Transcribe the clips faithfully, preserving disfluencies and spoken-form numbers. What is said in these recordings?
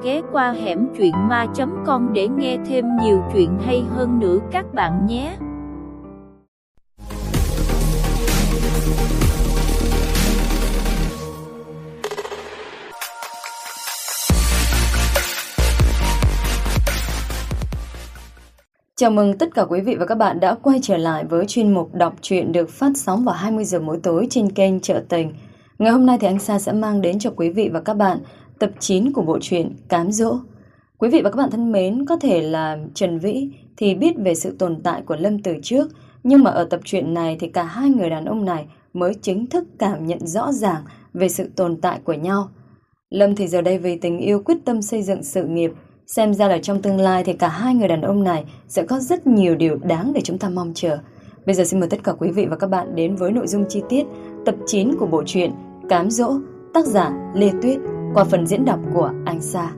ghé qua hẻm truyện ma chấm com để nghe thêm nhiều chuyện hay hơn nữa các bạn nhé. Chào mừng tất cả quý vị và các bạn đã quay trở lại với chuyên mục đọc truyện được phát sóng vào hai mươi giờ mỗi tối trên kênh Chợ Tình. Ngày hôm nay thì anh Sa sẽ mang đến cho quý vị và các bạn tập chín của bộ truyện Cám Dỗ. Quý vị và các bạn thân mến, có thể là Trần Vĩ thì biết về sự tồn tại của Lâm từ trước, nhưng mà ở tập truyện này thì cả hai người đàn ông này mới chính thức cảm nhận rõ ràng về sự tồn tại của nhau. Lâm thì giờ đây vì tình yêu quyết tâm xây dựng sự nghiệp, xem ra là trong tương lai thì cả hai người đàn ông này sẽ có rất nhiều điều đáng để chúng ta mong chờ. Bây giờ xin mời tất cả quý vị và các bạn đến với nội dung chi tiết tập chín của bộ truyện Cám Dỗ, tác giả Lê Tuyết, qua phần diễn đọc của anh Sa.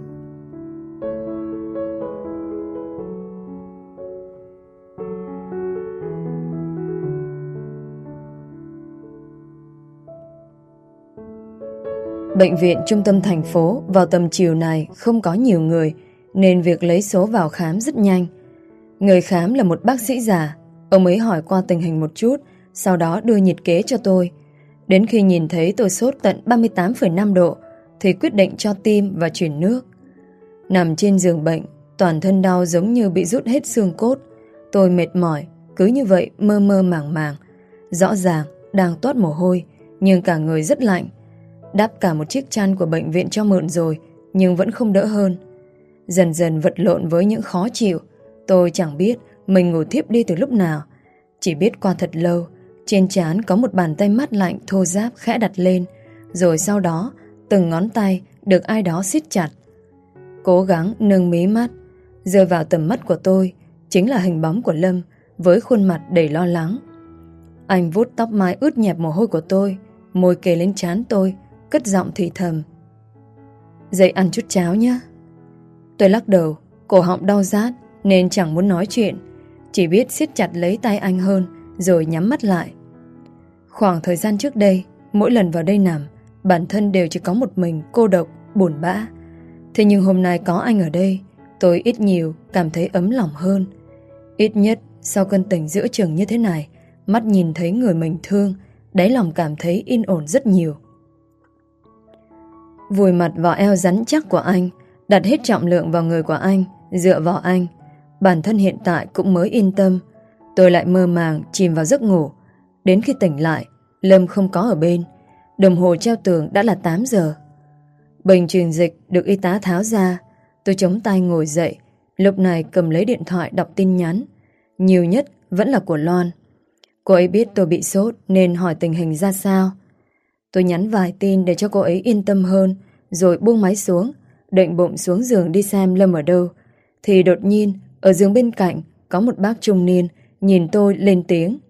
Bệnh viện trung tâm thành phố vào tầm chiều này không có nhiều người, nên việc lấy số vào khám rất nhanh. Người khám là một bác sĩ già. Ông ấy hỏi qua tình hình một chút, sau đó đưa nhiệt kế cho tôi. Đến khi nhìn thấy tôi sốt tận ba mươi tám phẩy năm độ thì quyết định cho tim và chuyển nước. Nằm trên giường bệnh, toàn thân đau giống như bị rút hết xương cốt. Tôi mệt mỏi, cứ như vậy mơ mơ màng màng. Rõ ràng đang toát mồ hôi, nhưng cả người rất lạnh. Đắp cả một chiếc chăn của bệnh viện cho mượn rồi, nhưng vẫn không đỡ hơn. Dần dần vật lộn với những khó chịu. Tôi chẳng biết mình ngủ thiếp đi từ lúc nào. Chỉ biết qua thật lâu, trên trán có một bàn tay mát lạnh thô ráp khẽ đặt lên, rồi sau đó từng ngón tay được ai đó siết chặt. Cố gắng nâng mí mắt. Rơi vào tầm mắt của tôi chính là hình bóng của Lâm với khuôn mặt đầy lo lắng. Anh vuốt tóc mai ướt nhẹp mồ hôi của tôi, môi kề lên trán tôi, cất giọng thì thầm: "Dậy ăn chút cháo nhé." Tôi lắc đầu, cổ họng đau rát nên chẳng muốn nói chuyện, chỉ biết siết chặt lấy tay anh hơn rồi nhắm mắt lại. Khoảng thời gian trước đây, mỗi lần vào đây nằm, bản thân đều chỉ có một mình cô độc, buồn bã. Thế nhưng hôm nay có anh ở đây, tôi ít nhiều cảm thấy ấm lòng hơn. Ít nhất sau cơn tỉnh giữa chừng như thế này, mắt nhìn thấy người mình thương, đáy lòng cảm thấy yên ổn rất nhiều. Vùi mặt vào eo rắn chắc của anh, đặt hết trọng lượng vào người của anh, dựa vào anh. Bản thân hiện tại cũng mới yên tâm. Tôi lại mơ màng chìm vào giấc ngủ. Đến khi tỉnh lại, Lâm không có ở bên. Đồng hồ treo tường đã là tám giờ. Bình truyền dịch được y tá tháo ra. Tôi chống tay ngồi dậy, lúc này cầm lấy điện thoại đọc tin nhắn. Nhiều nhất vẫn là của Loan. Cô ấy biết tôi bị sốt nên hỏi tình hình ra sao. Tôi nhắn vài tin để cho cô ấy yên tâm hơn, rồi buông máy xuống, định bụng xuống giường đi xem Lâm ở đâu. Thì đột nhiên ở giường bên cạnh có một bác trung niên nhìn tôi lên tiếng: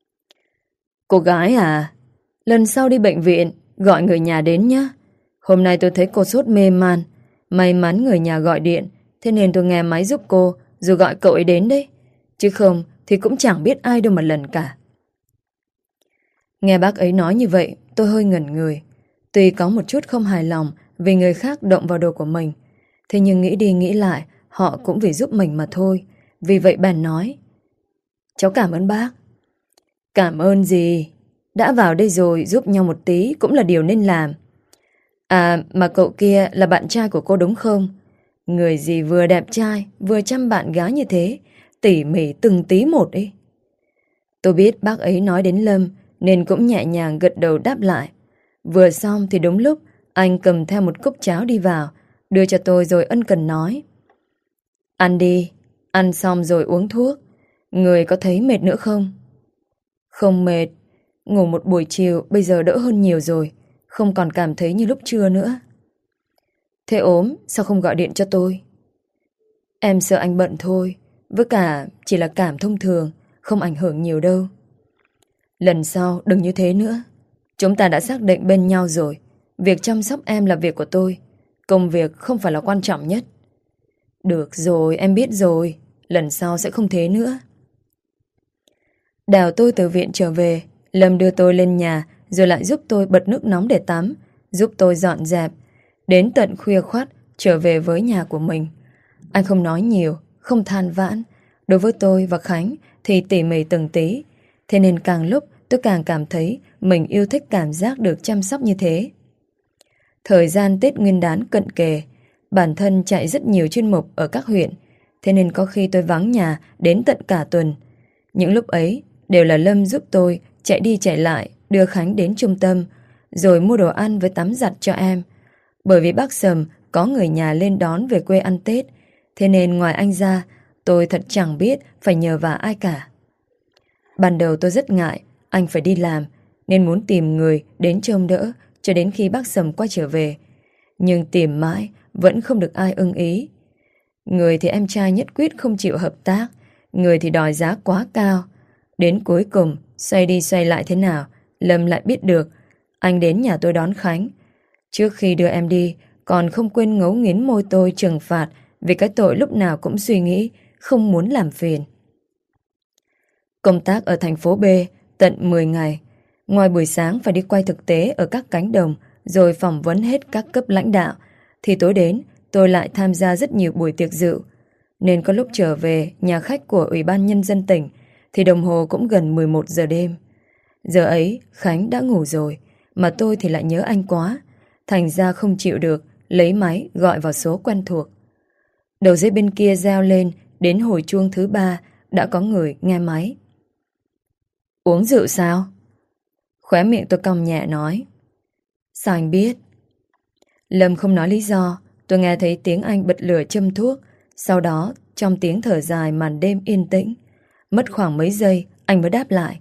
"Cô gái à, lần sau đi bệnh viện gọi người nhà đến nhé. Hôm nay tôi thấy cô sốt mê man. May mắn người nhà gọi điện, thế nên tôi nghe máy giúp cô rồi gọi cậu ấy đến đấy. Chứ không thì cũng chẳng biết ai đâu mà lần cả." Nghe bác ấy nói như vậy, tôi hơi ngẩn người. Tuy có một chút không hài lòng vì người khác động vào đồ của mình, thế nhưng nghĩ đi nghĩ lại, họ cũng vì giúp mình mà thôi. Vì vậy bèn nói: "Cháu cảm ơn bác." "Cảm ơn gì? Đã vào đây rồi, giúp nhau một tí cũng là điều nên làm. À mà cậu kia là bạn trai của cô đúng không? Người gì vừa đẹp trai vừa chăm bạn gái như thế, tỉ mỉ từng tí một ấy." Tôi biết bác ấy nói đến Lâm nên cũng nhẹ nhàng gật đầu đáp lại. Vừa xong thì đúng lúc anh cầm theo một cốc cháo đi vào, đưa cho tôi rồi ân cần nói: "Ăn đi, ăn xong rồi uống thuốc. Người có thấy mệt nữa không?" "Không mệt, ngủ một buổi chiều bây giờ đỡ hơn nhiều rồi, không còn cảm thấy như lúc trưa nữa." "Thế ốm sao không gọi điện cho tôi?" "Em sợ anh bận thôi, với cả chỉ là cảm thông thường, không ảnh hưởng nhiều đâu." "Lần sau đừng như thế nữa. Chúng ta đã xác định bên nhau rồi. Việc chăm sóc em là việc của tôi, công việc không phải là quan trọng nhất." "Được rồi, em biết rồi. Lần sau sẽ không thế nữa." Đào tôi từ viện trở về, Lâm đưa tôi lên nhà rồi lại giúp tôi bật nước nóng để tắm, giúp tôi dọn dẹp. Đến tận khuya khoắt trở về với nhà của mình. Anh không nói nhiều, không than vãn. Đối với tôi và Khánh thì tỉ mỉ từng tí. Thế nên càng lúc tôi càng cảm thấy mình yêu thích cảm giác được chăm sóc như thế. Thời gian Tết Nguyên đán cận kề, bản thân chạy rất nhiều chuyên mục ở các huyện. Thế nên có khi tôi vắng nhà đến tận cả tuần. Những lúc ấy đều là Lâm giúp tôi chạy đi chạy lại, đưa Khánh đến trung tâm, rồi mua đồ ăn với tắm giặt cho em. Bởi vì bác Sầm có người nhà lên đón về quê ăn Tết, thế nên ngoài anh ra, tôi thật chẳng biết phải nhờ vả ai cả. Ban đầu tôi rất ngại anh phải đi làm, nên muốn tìm người đến trông đỡ cho đến khi bác Sầm quay trở về. Nhưng tìm mãi vẫn không được ai ưng ý. Người thì em trai nhất quyết không chịu hợp tác, người thì đòi giá quá cao. Đến cuối cùng, xoay đi xoay lại thế nào, Lâm lại biết được. Anh đến nhà tôi đón Khánh. Trước khi đưa em đi, còn không quên ngấu nghiến môi tôi trừng phạt vì cái tội lúc nào cũng suy nghĩ, không muốn làm phiền. Công tác ở thành phố B tận mười ngày. Ngoài buổi sáng phải đi quay thực tế ở các cánh đồng rồi phỏng vấn hết các cấp lãnh đạo, thì tối đến tôi lại tham gia rất nhiều buổi tiệc rượu. Nên có lúc trở về nhà khách của Ủy ban Nhân dân tỉnh thì đồng hồ cũng gần mười một giờ đêm. Giờ ấy Khánh đã ngủ rồi, mà tôi thì lại nhớ anh quá. Thành ra không chịu được, lấy máy gọi vào số quen thuộc. Đầu dây bên kia reo lên, đến hồi chuông thứ ba đã có người nghe máy. Uống rượu sao? Khóe miệng tôi cong nhẹ nói. Sao anh biết? Lâm không nói lý do. Tôi nghe thấy tiếng anh bật lửa châm thuốc. Sau đó trong tiếng thở dài màn đêm yên tĩnh, mất khoảng mấy giây anh mới đáp lại.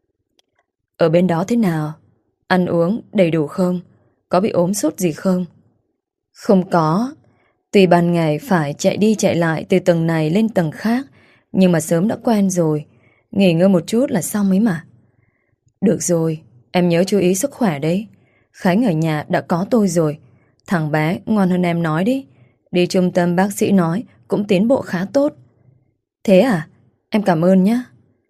Ở bên đó thế nào? Ăn uống đầy đủ không? Có bị ốm sốt gì không? Không có. Tuy ban ngày phải chạy đi chạy lại từ tầng này lên tầng khác, nhưng mà sớm đã quen rồi. Nghỉ ngơi một chút là xong ấy mà. Được rồi, em nhớ chú ý sức khỏe đấy. Khánh ở nhà đã có tôi rồi. Thằng bé ngoan hơn em nói đi. Đi trung tâm bác sĩ nói cũng tiến bộ khá tốt. Thế à? Em cảm ơn nhé.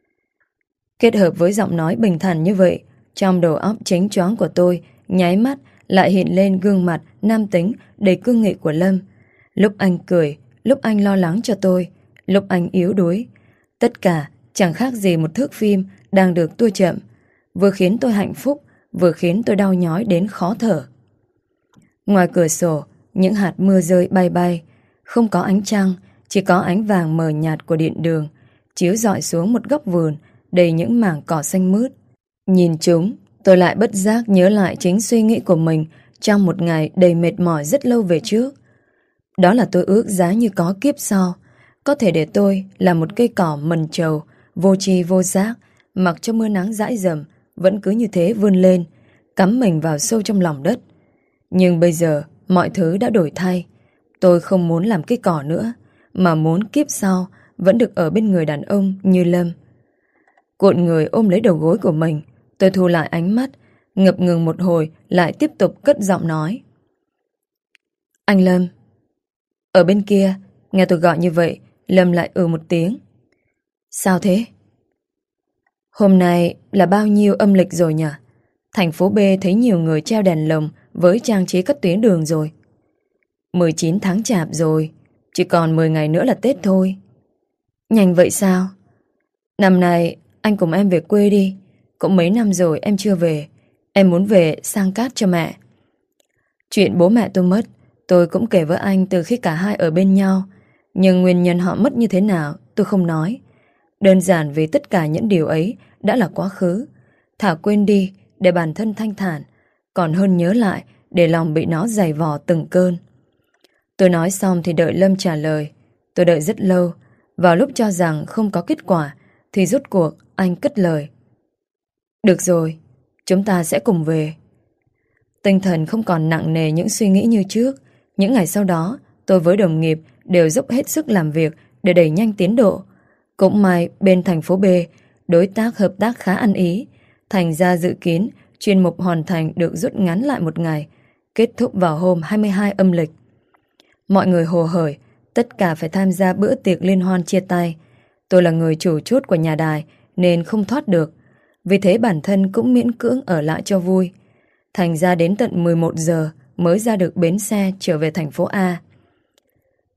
Kết hợp với giọng nói bình thản như vậy, trong đầu óc chánh choáng của tôi nháy mắt lại hiện lên gương mặt nam tính đầy cương nghị của Lâm. Lúc anh cười, lúc anh lo lắng cho tôi, lúc anh yếu đuối. Tất cả chẳng khác gì một thước phim đang được tua chậm, vừa khiến tôi hạnh phúc, vừa khiến tôi đau nhói đến khó thở. Ngoài cửa sổ, những hạt mưa rơi bay bay, không có ánh trăng, chỉ có ánh vàng mờ nhạt của điện đường chiếu rọi xuống một góc vườn đầy những mảng cỏ xanh mướt. Nhìn chúng, tôi lại bất giác nhớ lại chính suy nghĩ của mình trong một ngày đầy mệt mỏi rất lâu về trước. Đó là tôi ước giá như có kiếp sau, có thể để tôi là một cây cỏ mần trầu, vô tri vô giác, mặc cho mưa nắng dãi dầm, vẫn cứ như thế vươn lên, cắm mình vào sâu trong lòng đất. Nhưng bây giờ, mọi thứ đã đổi thay. Tôi không muốn làm cây cỏ nữa, mà muốn kiếp sau vẫn được ở bên người đàn ông như Lâm. Cuộn người ôm lấy đầu gối của mình, tôi thu lại ánh mắt, ngập ngừng một hồi lại tiếp tục cất giọng nói. Anh Lâm. Ở bên kia, nghe tôi gọi như vậy, Lâm lại ừ một tiếng. Sao thế? Hôm nay là bao nhiêu âm lịch rồi nhỉ? Thành phố B thấy nhiều người treo đèn lồng với trang trí các tuyến đường rồi. mười chín tháng chạp rồi, chỉ còn mười ngày nữa là Tết thôi. Nhanh vậy sao? Năm nay anh cùng em về quê đi. Cũng mấy năm rồi em chưa về. Em muốn về sang cát cho mẹ. Chuyện bố mẹ tôi mất, tôi cũng kể với anh từ khi cả hai ở bên nhau. Nhưng nguyên nhân họ mất như thế nào tôi không nói. Đơn giản vì tất cả những điều ấy đã là quá khứ. Thả quên đi để bản thân thanh thản, còn hơn nhớ lại để lòng bị nó dày vò từng cơn. Tôi nói xong thì đợi Lâm trả lời. Tôi đợi rất lâu. Vào lúc cho rằng không có kết quả thì rốt cuộc anh cất lời. Được rồi, chúng ta sẽ cùng về. Tinh thần không còn nặng nề những suy nghĩ như trước. Những ngày sau đó, tôi với đồng nghiệp đều dốc hết sức làm việc để đẩy nhanh tiến độ. Cũng may bên thành phố B, đối tác hợp tác khá ăn ý. Thành ra dự kiến chuyên mục hoàn thành được rút ngắn lại một ngày, kết thúc vào hôm hai mươi hai âm lịch. Mọi người hồ hởi, tất cả phải tham gia bữa tiệc liên hoan chia tay. Tôi là người chủ chốt của nhà đài nên không thoát được. Vì thế bản thân cũng miễn cưỡng ở lại cho vui. Thành ra đến tận mười một giờ mới ra được bến xe trở về thành phố A.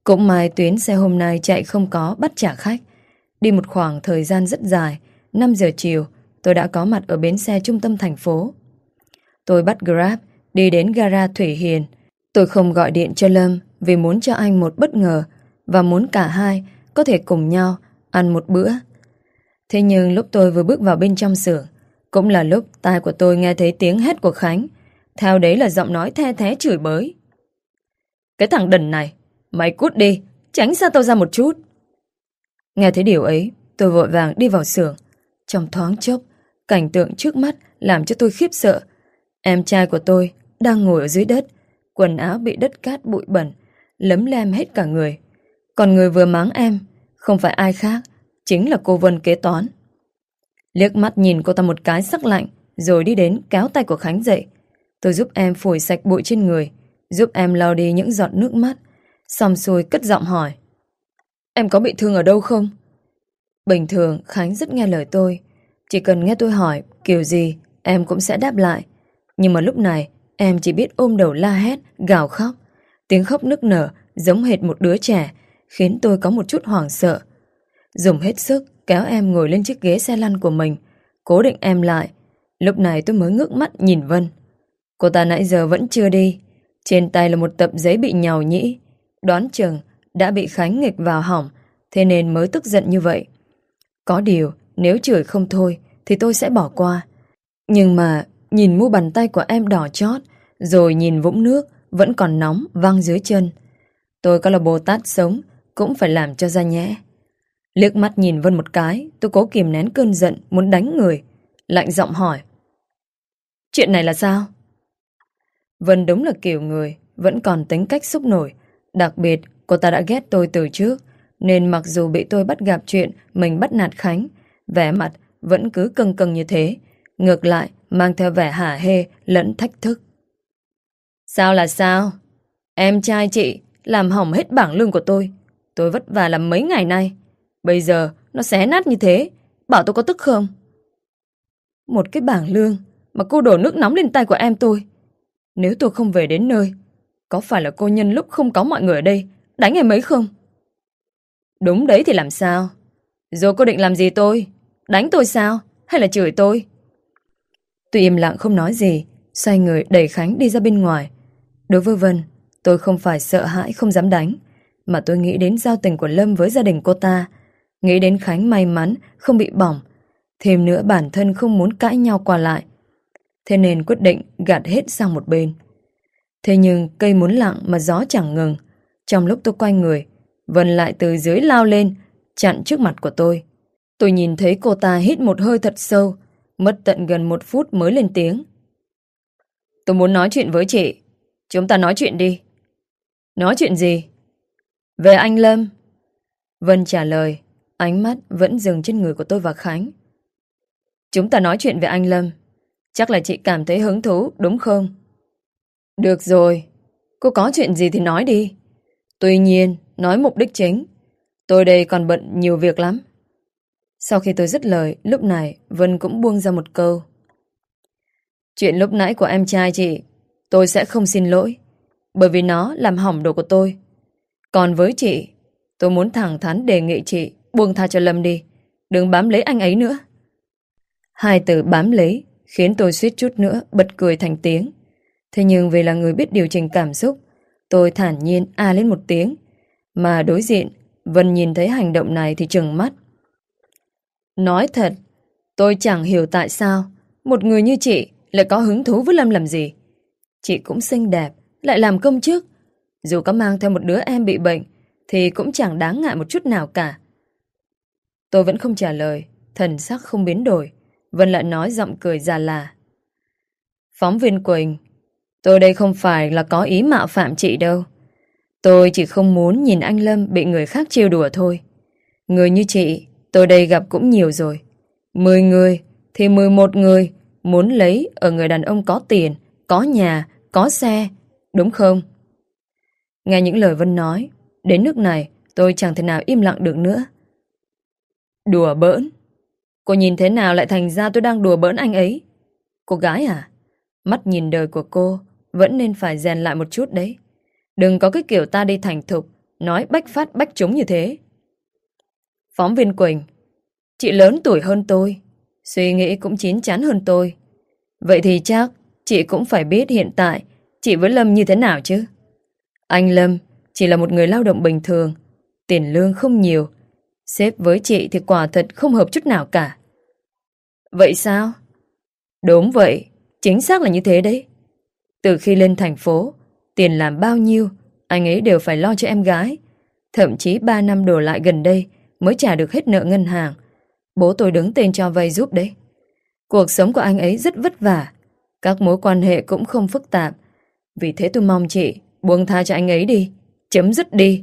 Cũng may tuyến xe hôm nay chạy không có bắt trả khách. Đi một khoảng thời gian rất dài, năm giờ chiều, tôi đã có mặt ở bến xe trung tâm thành phố. Tôi bắt Grab, đi đến gara Thủy Hiền. Tôi không gọi điện cho Lâm vì muốn cho anh một bất ngờ và muốn cả hai có thể cùng nhau ăn một bữa. Thế nhưng lúc tôi vừa bước vào bên trong xưởng, cũng là lúc tai của tôi nghe thấy tiếng hét của Khánh. Theo đấy là giọng nói the thé chửi bới. Cái thằng đần này, mày cút đi, tránh xa tao ra một chút. Nghe thấy điều ấy, tôi vội vàng đi vào xưởng. Trong thoáng chốc, cảnh tượng trước mắt làm cho tôi khiếp sợ. Em trai của tôi đang ngồi ở dưới đất, quần áo bị đất cát bụi bẩn, lấm lem hết cả người. Còn người vừa mắng em không phải ai khác, chính là cô Vân kế toán. Liếc mắt nhìn cô ta một cái sắc lạnh, rồi đi đến kéo tay của Khánh dậy. Tôi giúp em phủi sạch bụi trên người, giúp em lau đi những giọt nước mắt, xong xuôi cất giọng hỏi. Em có bị thương ở đâu không? Bình thường Khánh rất nghe lời tôi. Chỉ cần nghe tôi hỏi kiểu gì em cũng sẽ đáp lại. Nhưng mà lúc này em chỉ biết ôm đầu la hét, gào khóc. Tiếng khóc nức nở giống hệt một đứa trẻ, khiến tôi có một chút hoảng sợ. Dùng hết sức kéo em ngồi lên chiếc ghế xe lăn của mình, cố định em lại. Lúc này tôi mới ngước mắt nhìn Vân. Cô ta nãy giờ vẫn chưa đi. Trên tay là một tập giấy bị nhàu nhĩ. Đoán chừng đã bị Khánh nghịch vào hỏng, thế nên mới tức giận như vậy. Có điều nếu chửi không thôi thì tôi sẽ bỏ qua. Nhưng mà nhìn mu bàn tay của em đỏ chót, rồi nhìn vũng nước vẫn còn nóng văng dưới chân. Tôi có là Bồ Tát sống cũng phải làm cho ra nhẽ. Liếc mắt nhìn Vân một cái, tôi cố kìm nén cơn giận muốn đánh người, lạnh giọng hỏi. Chuyện này là sao? Vân đúng là kiểu người vẫn còn tính cách xúc nổi. Đặc biệt cô ta đã ghét tôi từ trước, nên mặc dù bị tôi bắt gặp chuyện mình bắt nạt Khánh, vẻ mặt vẫn cứ căng căng như thế, ngược lại mang theo vẻ hả hê lẫn thách thức. Sao là sao? Em trai chị làm hỏng hết bảng lương của tôi. Tôi vất vả làm mấy ngày nay, bây giờ nó xé nát như thế, bảo tôi có tức không? Một cái bảng lương mà cô đổ nước nóng lên tay của em tôi. Nếu tôi không về đến nơi, có phải là cô nhân lúc không có mọi người ở đây đánh em ấy không? Đúng đấy thì làm sao? Rồi cô định làm gì tôi? Đánh tôi sao? Hay là chửi tôi? Tôi im lặng không nói gì, xoay người đẩy Khánh đi ra bên ngoài. Đối với Vân, tôi không phải sợ hãi không dám đánh, mà tôi nghĩ đến giao tình của Lâm với gia đình cô ta, nghĩ đến Khánh may mắn không bị bỏng, thêm nữa bản thân không muốn cãi nhau qua lại. Thế nên quyết định gạt hết sang một bên. Thế nhưng cây muốn lặng mà gió chẳng ngừng. Trong lúc tôi quay người, Vân lại từ dưới lao lên, chặn trước mặt của tôi. Tôi nhìn thấy cô ta hít một hơi thật sâu, mất tận gần một phút mới lên tiếng. Tôi muốn nói chuyện với chị. Chúng ta nói chuyện đi. Nói chuyện gì? Về anh Lâm. Vân trả lời, ánh mắt vẫn dừng trên người của tôi và Khánh. Chúng ta nói chuyện về anh Lâm. Chắc là chị cảm thấy hứng thú, đúng không? Được rồi, cô có chuyện gì thì nói đi. Tuy nhiên, nói mục đích chính. Tôi đây còn bận nhiều việc lắm. Sau khi tôi dứt lời, lúc này Vân cũng buông ra một câu. Chuyện lúc nãy của em trai chị, tôi sẽ không xin lỗi, bởi vì nó làm hỏng đồ của tôi. Còn với chị, tôi muốn thẳng thắn đề nghị chị buông tha cho Lâm đi, đừng bám lấy anh ấy nữa. Hai từ bám lấy khiến tôi suýt chút nữa bật cười thành tiếng. Thế nhưng vì là người biết điều chỉnh cảm xúc, tôi thản nhiên a lên một tiếng. Mà đối diện, Vân nhìn thấy hành động này thì trừng mắt. Nói thật, tôi chẳng hiểu tại sao một người như chị lại có hứng thú với Lâm làm gì. Chị cũng xinh đẹp, lại làm công chức. Dù có mang theo một đứa em bị bệnh thì cũng chẳng đáng ngại một chút nào cả. Tôi vẫn không trả lời, thần sắc không biến đổi. Vân lại nói giọng cười già là. Phóng viên Quỳnh, tôi đây không phải là có ý mạo phạm chị đâu. Tôi chỉ không muốn nhìn anh Lâm bị người khác trêu đùa thôi. Người như chị, tôi đây gặp cũng nhiều rồi. Mười người thì mười một người muốn lấy ở người đàn ông có tiền, có nhà, có xe, đúng không? Nghe những lời Vân nói, đến nước này tôi chẳng thể nào im lặng được nữa. Đùa bỡn? Cô nhìn thế nào lại thành ra tôi đang đùa bỡn anh ấy? Cô gái à? Mắt nhìn đời của cô vẫn nên phải rèn lại một chút đấy. Đừng có cái kiểu ta đi thành thục nói bách phát bách trúng như thế. Phóng viên Quỳnh, chị lớn tuổi hơn tôi, suy nghĩ cũng chín chắn hơn tôi. Vậy thì chắc chị cũng phải biết hiện tại chị với Lâm như thế nào chứ. Anh Lâm chỉ là một người lao động bình thường, tiền lương không nhiều. Sếp với chị thì quả thật không hợp chút nào cả. Vậy sao? Đúng vậy, chính xác là như thế đấy. Từ khi lên thành phố, tiền làm bao nhiêu, anh ấy đều phải lo cho em gái. Thậm chí ba năm đổ lại gần đây mới trả được hết nợ ngân hàng. Bố tôi đứng tên cho vay giúp đấy. Cuộc sống của anh ấy rất vất vả, các mối quan hệ cũng không phức tạp. Vì thế tôi mong chị buông tha cho anh ấy đi, chấm dứt đi.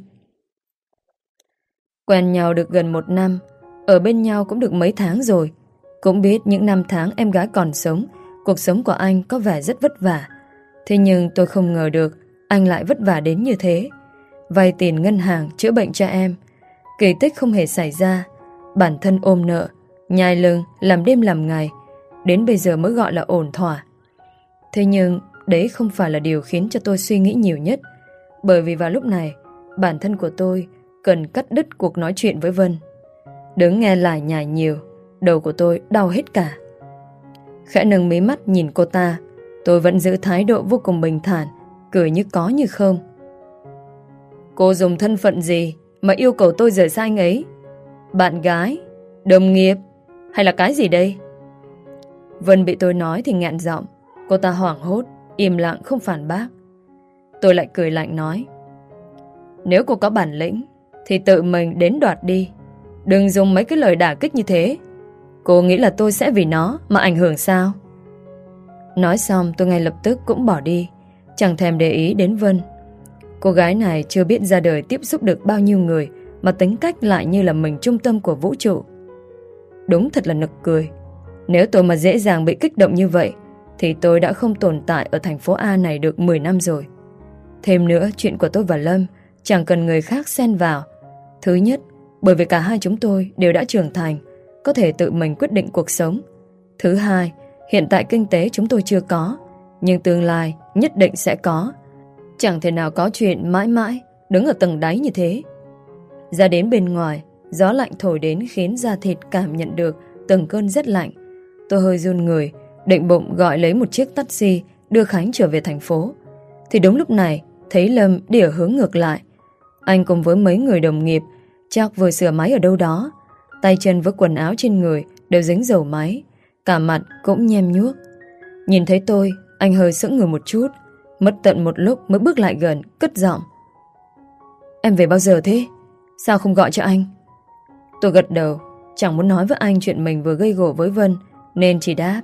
Quen nhau được gần một năm, ở bên nhau cũng được mấy tháng rồi. Cũng biết những năm tháng em gái còn sống, cuộc sống của anh có vẻ rất vất vả. Thế nhưng tôi không ngờ được anh lại vất vả đến như thế. Vay tiền ngân hàng chữa bệnh cho em, kỳ tích không hề xảy ra. Bản thân ôm nợ, nhai lưng, làm đêm làm ngày, đến bây giờ mới gọi là ổn thỏa. Thế nhưng đấy không phải là điều khiến cho tôi suy nghĩ nhiều nhất. Bởi vì vào lúc này, bản thân của tôi cần cắt đứt cuộc nói chuyện với Vân. Đứng nghe lải nhải nhiều, đầu của tôi đau hết cả. Khẽ nâng mí mắt nhìn cô ta, tôi vẫn giữ thái độ vô cùng bình thản, cười như có như không. Cô dùng thân phận gì mà yêu cầu tôi rời xa anh ấy? Bạn gái, đồng nghiệp hay là cái gì đây? Vân bị tôi nói thì nghẹn giọng. Cô ta hoảng hốt, im lặng không phản bác. Tôi lại cười lạnh nói, nếu cô có bản lĩnh thì tự mình đến đoạt đi, đừng dùng mấy cái lời đả kích như thế. Cô nghĩ là tôi sẽ vì nó mà ảnh hưởng sao? Nói xong tôi ngay lập tức cũng bỏ đi, chẳng thèm để ý đến Vân. Cô gái này chưa biết ra đời tiếp xúc được bao nhiêu người mà tính cách lại như là mình trung tâm của vũ trụ. Đúng thật là nực cười. Nếu tôi mà dễ dàng bị kích động như vậy thì tôi đã không tồn tại ở thành phố A này được mười năm rồi. Thêm nữa, chuyện của tôi và Lâm chẳng cần người khác xen vào. Thứ nhất, bởi vì cả hai chúng tôi đều đã trưởng thành, có thể tự mình quyết định cuộc sống. Thứ hai, hiện tại kinh tế chúng tôi chưa có, nhưng tương lai nhất định sẽ có. Chẳng thể nào có chuyện mãi mãi đứng ở tầng đáy như thế. Ra đến bên ngoài, gió lạnh thổi đến khiến da thịt cảm nhận được từng cơn rét lạnh. Tôi hơi run người, định bụng gọi lấy một chiếc taxi đưa Khánh trở về thành phố. Thì đúng lúc này thấy Lâm đi ở hướng ngược lại. Anh cùng với mấy người đồng nghiệp chắc vừa sửa máy ở đâu đó. Tay chân với quần áo trên người đều dính dầu máy, cả mặt cũng nhem nhuốc. Nhìn thấy tôi, anh hơi sững người một chút, mất tận một lúc mới bước lại gần, cất giọng. Em về bao giờ thế? Sao không gọi cho anh? Tôi gật đầu, chẳng muốn nói với anh chuyện mình vừa gây gổ với Vân, nên chỉ đáp.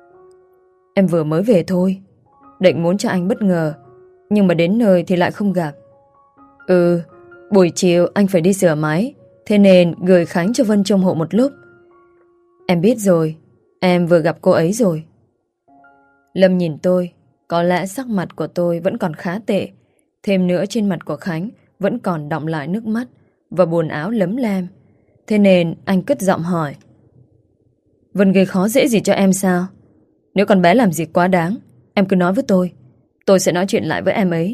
Em vừa mới về thôi, định muốn cho anh bất ngờ, nhưng mà đến nơi thì lại không gặp. Ừ, buổi chiều anh phải đi sửa máy, thế nên gửi Khánh cho Vân trông hộ một lúc. Em biết rồi, em vừa gặp cô ấy rồi. Lâm nhìn tôi, có lẽ sắc mặt của tôi vẫn còn khá tệ. Thêm nữa trên mặt của Khánh vẫn còn đọng lại nước mắt và buồn áo lấm lem. Thế nên anh cất giọng hỏi. Vân gây khó dễ gì cho em sao? Nếu con bé làm gì quá đáng, em cứ nói với tôi, tôi sẽ nói chuyện lại với em ấy.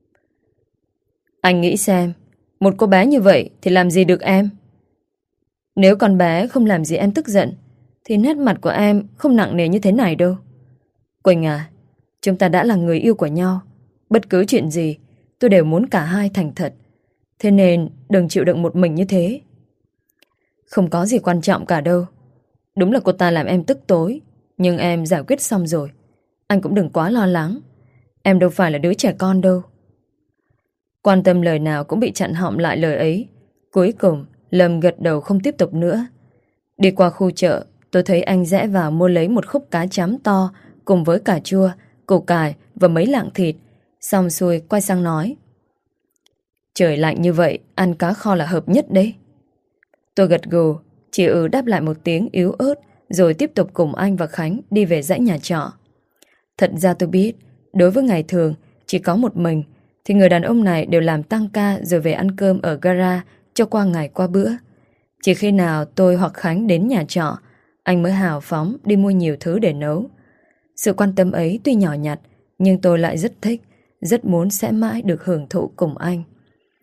Anh nghĩ xem, một cô bé như vậy thì làm gì được em? Nếu con bé không làm gì em tức giận thì nét mặt của em không nặng nề như thế này đâu. Quỳnh à, chúng ta đã là người yêu của nhau, bất cứ chuyện gì tôi đều muốn cả hai thành thật. Thế nên đừng chịu đựng một mình như thế. Không có gì quan trọng cả đâu. Đúng là cô ta làm em tức tối, nhưng em giải quyết xong rồi. Anh cũng đừng quá lo lắng. Em đâu phải là đứa trẻ con đâu. Quan tâm lời nào cũng bị chặn họng lại lời ấy. Cuối cùng Lâm gật đầu không tiếp tục nữa. Đi qua khu chợ, tôi thấy anh rẽ vào mua lấy một khúc cá chấm to cùng với cà chua, củ cải và mấy lạng thịt. Xong xuôi quay sang nói. Trời lạnh như vậy, ăn cá kho là hợp nhất đấy. Tôi gật gù, chỉ ừ đáp lại một tiếng yếu ớt, rồi tiếp tục cùng anh và Khánh đi về dãy nhà trọ. Thật ra tôi biết, đối với ngày thường chỉ có một mình, thì người đàn ông này đều làm tăng ca rồi về ăn cơm ở gara cho qua ngày qua bữa. Chỉ khi nào tôi hoặc Khánh đến nhà trọ, anh mới hào phóng đi mua nhiều thứ để nấu. Sự quan tâm ấy tuy nhỏ nhặt, nhưng tôi lại rất thích, rất muốn sẽ mãi được hưởng thụ cùng anh.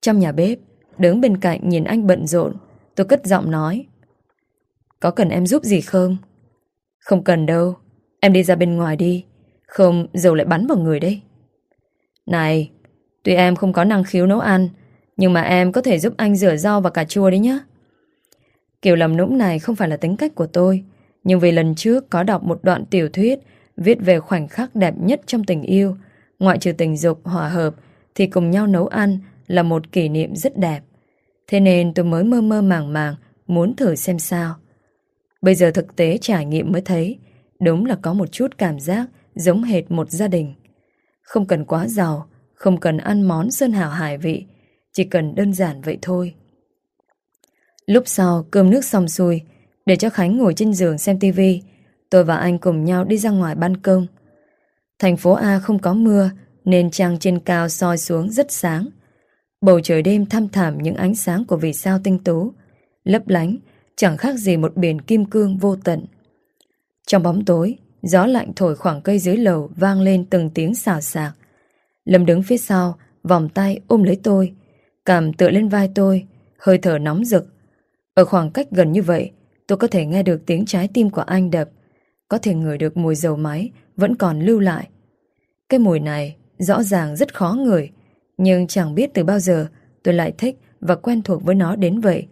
Trong nhà bếp, đứng bên cạnh nhìn anh bận rộn, tôi cất giọng nói: Có cần em giúp gì không? Không cần đâu, em đi ra bên ngoài đi, không dầu lại bắn vào người đấy. Này, tuy em không có năng khiếu nấu ăn, nhưng mà em có thể giúp anh rửa rau và cà chua đấy nhé. Kiểu làm nũng này không phải là tính cách của tôi, nhưng vì lần trước có đọc một đoạn tiểu thuyết viết về khoảnh khắc đẹp nhất trong tình yêu, ngoại trừ tình dục hòa hợp thì cùng nhau nấu ăn là một kỷ niệm rất đẹp. Thế nên tôi mới mơ mơ màng màng muốn thử xem sao. Bây giờ thực tế trải nghiệm mới thấy đúng là có một chút cảm giác giống hệt một gia đình. Không cần quá giàu, không cần ăn món sơn hào hải vị, chỉ cần đơn giản vậy thôi. Lúc sau cơm nước xong xuôi, để cho Khánh ngồi trên giường xem tivi, tôi và anh cùng nhau đi ra ngoài ban công. Thành phố A không có mưa nên trăng trên cao soi xuống rất sáng. Bầu trời đêm thăm thẳm những ánh sáng của vì sao tinh tú, lấp lánh, chẳng khác gì một biển kim cương vô tận. Trong bóng tối, gió lạnh thổi khoảng cây dưới lầu vang lên từng tiếng xào xạc. Lâm đứng phía sau, vòng tay ôm lấy tôi, cằm tựa lên vai tôi, hơi thở nóng rực. Ở khoảng cách gần như vậy, tôi có thể nghe được tiếng trái tim của anh đập, có thể ngửi được mùi dầu máy vẫn còn lưu lại. Cái mùi này rõ ràng rất khó ngửi, nhưng chẳng biết từ bao giờ tôi lại thích và quen thuộc với nó đến vậy.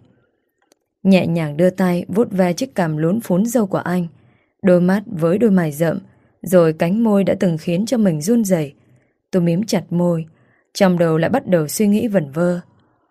Nhẹ nhàng đưa tay vuốt ve chiếc cằm lún phún râu của anh, đôi mắt với đôi mày rậm, rồi cánh môi đã từng khiến cho mình run rẩy. Tôi mím chặt môi, trong đầu lại bắt đầu suy nghĩ vẩn vơ.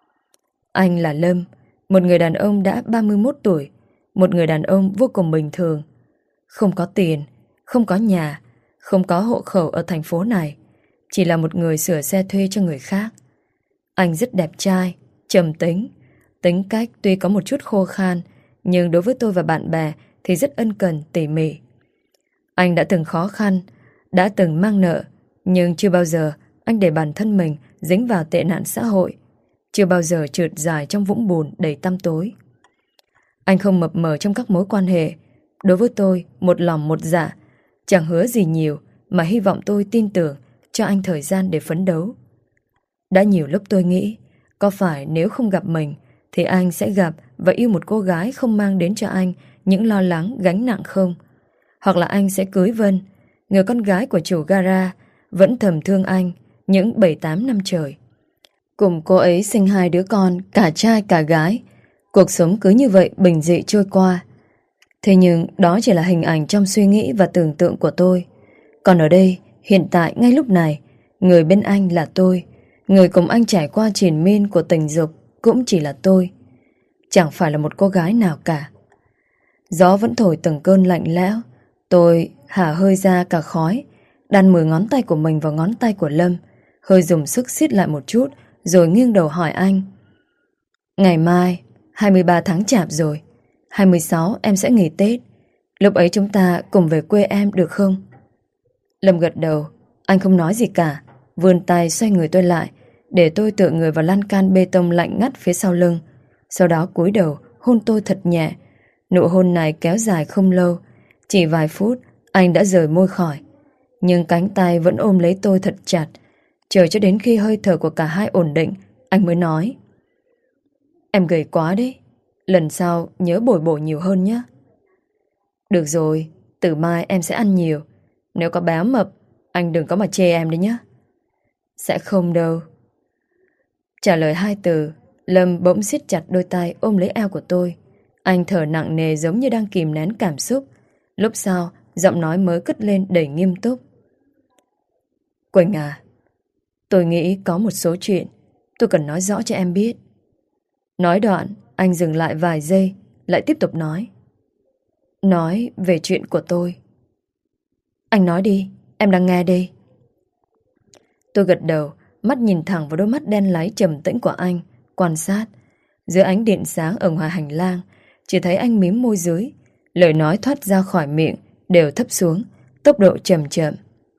Anh là Lâm, một người đàn ông đã ba mươi mốt tuổi, một người đàn ông vô cùng bình thường. Không có tiền, không có nhà, không có hộ khẩu ở thành phố này, chỉ là một người sửa xe thuê cho người khác. Anh rất đẹp trai, trầm tính, tính cách tuy có một chút khô khan, nhưng đối với tôi và bạn bè thì rất ân cần, tỉ mỉ. Anh đã từng khó khăn, đã từng mang nợ, nhưng chưa bao giờ anh để bản thân mình dính vào tệ nạn xã hội, chưa bao giờ trượt dài trong vũng bùn đầy tăm tối. Anh không mập mờ trong các mối quan hệ. Đối với tôi, một lòng một dạ, chẳng hứa gì nhiều mà hy vọng tôi tin tưởng, cho anh thời gian để phấn đấu. Đã nhiều lúc tôi nghĩ, có phải nếu không gặp mình thì anh sẽ gặp và yêu một cô gái không mang đến cho anh những lo lắng, gánh nặng không? Hoặc là anh sẽ cưới Vân, người con gái của chủ gara, vẫn thầm thương anh những bảy tám năm trời. Cùng cô ấy sinh hai đứa con, cả trai cả gái. Cuộc sống cứ như vậy bình dị trôi qua. Thế nhưng đó chỉ là hình ảnh trong suy nghĩ và tưởng tượng của tôi. Còn ở đây, hiện tại ngay lúc này, người bên anh là tôi. Người cùng anh trải qua triền miên của tình dục cũng chỉ là tôi, chẳng phải là một cô gái nào cả. Gió vẫn thổi từng cơn lạnh lẽo. Tôi hả hơi ra cả khói, đan mười ngón tay của mình vào ngón tay của Lâm, hơi dùng sức siết lại một chút, rồi nghiêng đầu hỏi anh: Ngày mai hai mươi ba tháng chạp rồi, hai mươi sáu em sẽ nghỉ Tết. Lúc ấy chúng ta cùng về quê em được không? Lâm gật đầu. Anh không nói gì cả, vươn tay xoay người tôi lại, để tôi tựa người vào lan can bê tông lạnh ngắt phía sau lưng. Sau đó cúi đầu hôn tôi thật nhẹ. Nụ hôn này kéo dài không lâu, chỉ vài phút anh đã rời môi khỏi, nhưng cánh tay vẫn ôm lấy tôi thật chặt. Chờ cho đến khi hơi thở của cả hai ổn định, anh mới nói: Em gầy quá đấy, lần sau nhớ bồi bổ nhiều hơn nhé. Được rồi, từ mai em sẽ ăn nhiều. Nếu có béo mập, anh đừng có mà chê em đấy nhé. Sẽ không đâu. Trả lời hai từ, Lâm bỗng siết chặt đôi tay ôm lấy eo của tôi. Anh thở nặng nề giống như đang kìm nén cảm xúc. Lúc sau, giọng nói mới cất lên đầy nghiêm túc: Quỳnh à, tôi nghĩ có một số chuyện tôi cần nói rõ cho em biết. Nói đoạn, anh dừng lại vài giây, lại tiếp tục nói: Nói về chuyện của tôi. Anh nói đi, em đang nghe đây. Tôi gật đầu, mắt nhìn thẳng vào đôi mắt đen láy trầm tĩnh của anh, quan sát. Dưới ánh điện sáng ở ngoài hành lang, chỉ thấy anh mím môi dưới, lời nói thoát ra khỏi miệng đều thấp xuống, tốc độ chậm chậm.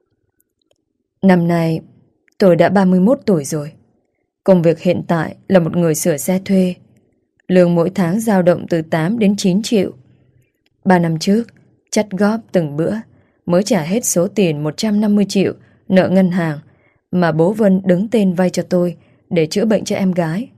Năm nay tôi đã ba mươi mốt tuổi rồi. Công việc hiện tại là một người sửa xe thuê. Lương mỗi tháng dao động từ tám đến chín triệu. Ba năm trước, chắt góp từng bữa mới trả hết số tiền một trăm năm mươi triệu nợ ngân hàng mà bố Vân đứng tên vay cho tôi để chữa bệnh cho em gái.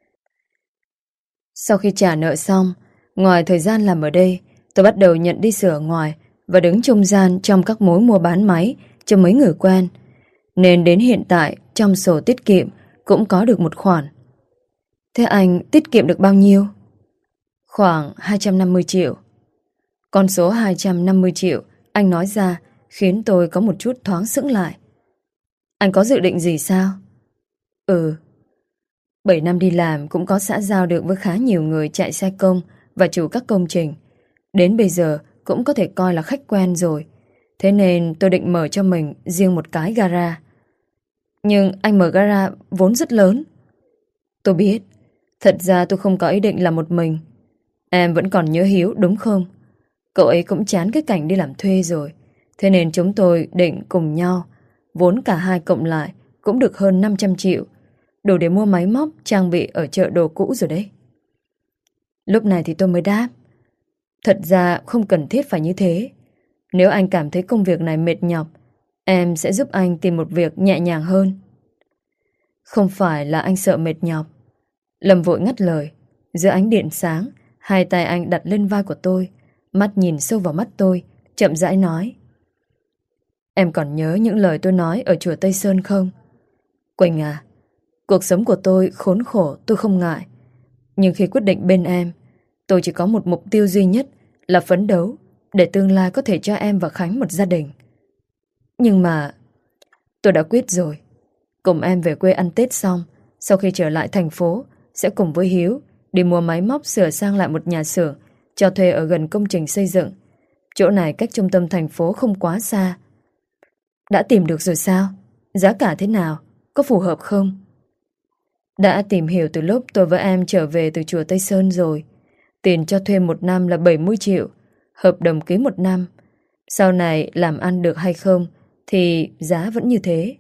Sau khi trả nợ xong, ngoài thời gian làm ở đây, tôi bắt đầu nhận đi sửa ngoài và đứng trung gian trong các mối mua bán máy cho mấy người quen. Nên đến hiện tại trong sổ tiết kiệm cũng có được một khoản. Thế anh tiết kiệm được bao nhiêu? Khoảng hai trăm năm mươi triệu. Con số hai trăm năm mươi triệu anh nói ra khiến tôi có một chút thoáng sững lại. Anh có dự định gì sao? Ừ. bảy năm đi làm cũng có xã giao được với khá nhiều người chạy xe công và chủ các công trình. Đến bây giờ cũng có thể coi là khách quen rồi. Thế nên tôi định mở cho mình riêng một cái gara. Nhưng anh mở gara vốn rất lớn. Tôi biết. Thật ra tôi không có ý định làm một mình. Em vẫn còn nhớ Hiếu đúng không? Cậu ấy cũng chán cái cảnh đi làm thuê rồi. Thế nên chúng tôi định cùng nhau. Vốn cả hai cộng lại cũng được hơn năm trăm triệu. Đủ để mua máy móc trang bị ở chợ đồ cũ rồi đấy. Lúc này thì tôi mới đáp. Thật ra không cần thiết phải như thế. Nếu anh cảm thấy công việc này mệt nhọc, em sẽ giúp anh tìm một việc nhẹ nhàng hơn. Không phải là anh sợ mệt nhọc. Lâm vội ngắt lời. Giữa ánh điện sáng, hai tay anh đặt lên vai của tôi, mắt nhìn sâu vào mắt tôi, chậm rãi nói. Em còn nhớ những lời tôi nói ở chùa Tây Sơn không? Quỳnh à, cuộc sống của tôi khốn khổ tôi không ngại. Nhưng khi quyết định bên em, tôi chỉ có một mục tiêu duy nhất là phấn đấu để tương lai có thể cho em và Khánh một gia đình. Nhưng mà tôi đã quyết rồi. Cùng em về quê ăn Tết xong, sau khi trở lại thành phố sẽ cùng với Hiếu đi mua máy móc sửa sang lại một nhà xưởng cho thuê ở gần công trình xây dựng. Chỗ này cách trung tâm thành phố không quá xa. Đã tìm được rồi sao? Giá cả thế nào? Có phù hợp không? Đã tìm hiểu từ lúc tôi với em trở về từ chùa Tây Sơn rồi. Tiền cho thuê một năm là bảy mươi triệu. Hợp đồng ký một năm. Sau này làm ăn được hay không thì giá vẫn như thế.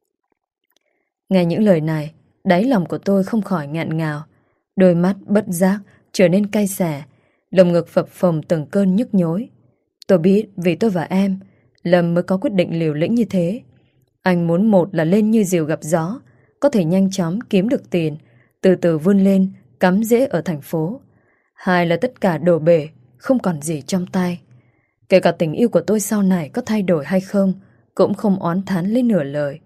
Nghe những lời này, đáy lòng của tôi không khỏi nghẹn ngào. Đôi mắt bất giác trở nên cay xè, lồng ngực phập phồng từng cơn nhức nhối. Tôi biết vì tôi và em, Lâm mới có quyết định liều lĩnh như thế. Anh muốn một là lên như diều gặp gió, có thể nhanh chóng kiếm được tiền, từ từ vươn lên, cắm rễ ở thành phố. Hai là tất cả đổ bể, không còn gì trong tay. Kể cả tình yêu của tôi sau này có thay đổi hay không, cũng không oán thán lên nửa lời.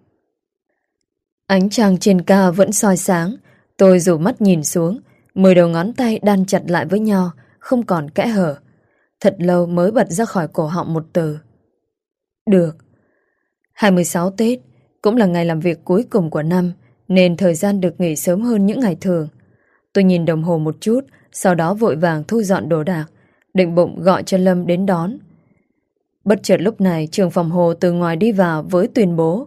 Ánh trăng trên cao vẫn soi sáng. Tôi rủ mắt nhìn xuống, mười đầu ngón tay đan chặt lại với nhau, không còn kẽ hở. Thật lâu mới bật ra khỏi cổ họng một từ. Được. hai mươi sáu Tết cũng là ngày làm việc cuối cùng của năm, nên thời gian được nghỉ sớm hơn những ngày thường. Tôi nhìn đồng hồ một chút, sau đó vội vàng thu dọn đồ đạc, định bụng gọi cho Lâm đến đón. Bất chợt lúc này trưởng phòng Hồ từ ngoài đi vào với tuyên bố.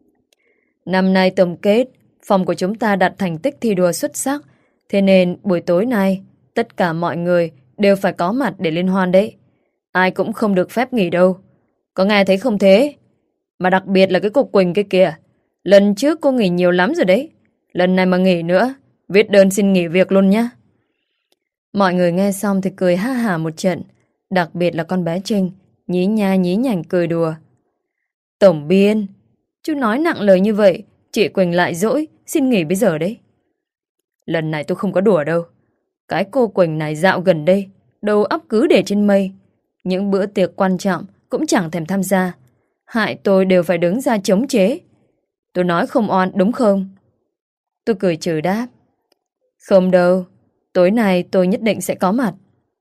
Năm nay tổng kết, phòng của chúng ta đạt thành tích thi đua xuất sắc. Thế nên buổi tối nay, tất cả mọi người đều phải có mặt để liên hoan đấy. Ai cũng không được phép nghỉ đâu. Có nghe thấy không thế? Mà đặc biệt là cái cô Quỳnh kia kìa. Lần trước cô nghỉ nhiều lắm rồi đấy. Lần này mà nghỉ nữa, viết đơn xin nghỉ việc luôn nhá. Mọi người nghe xong thì cười ha hả một trận. Đặc biệt là con bé Trinh, nhí nha nhí nhảnh cười đùa. Tổng biên, chú nói nặng lời như vậy, chị Quỳnh lại dỗi, xin nghỉ bây giờ đấy. Lần này tôi không có đùa đâu. Cái cô Quỳnh này dạo gần đây, đầu óc cứ để trên mây. Những bữa tiệc quan trọng cũng chẳng thèm tham gia. Hại tôi đều phải đứng ra chống chế. Tôi nói không oan đúng không? Tôi cười trừ đáp. Không đâu, tối nay tôi nhất định sẽ có mặt.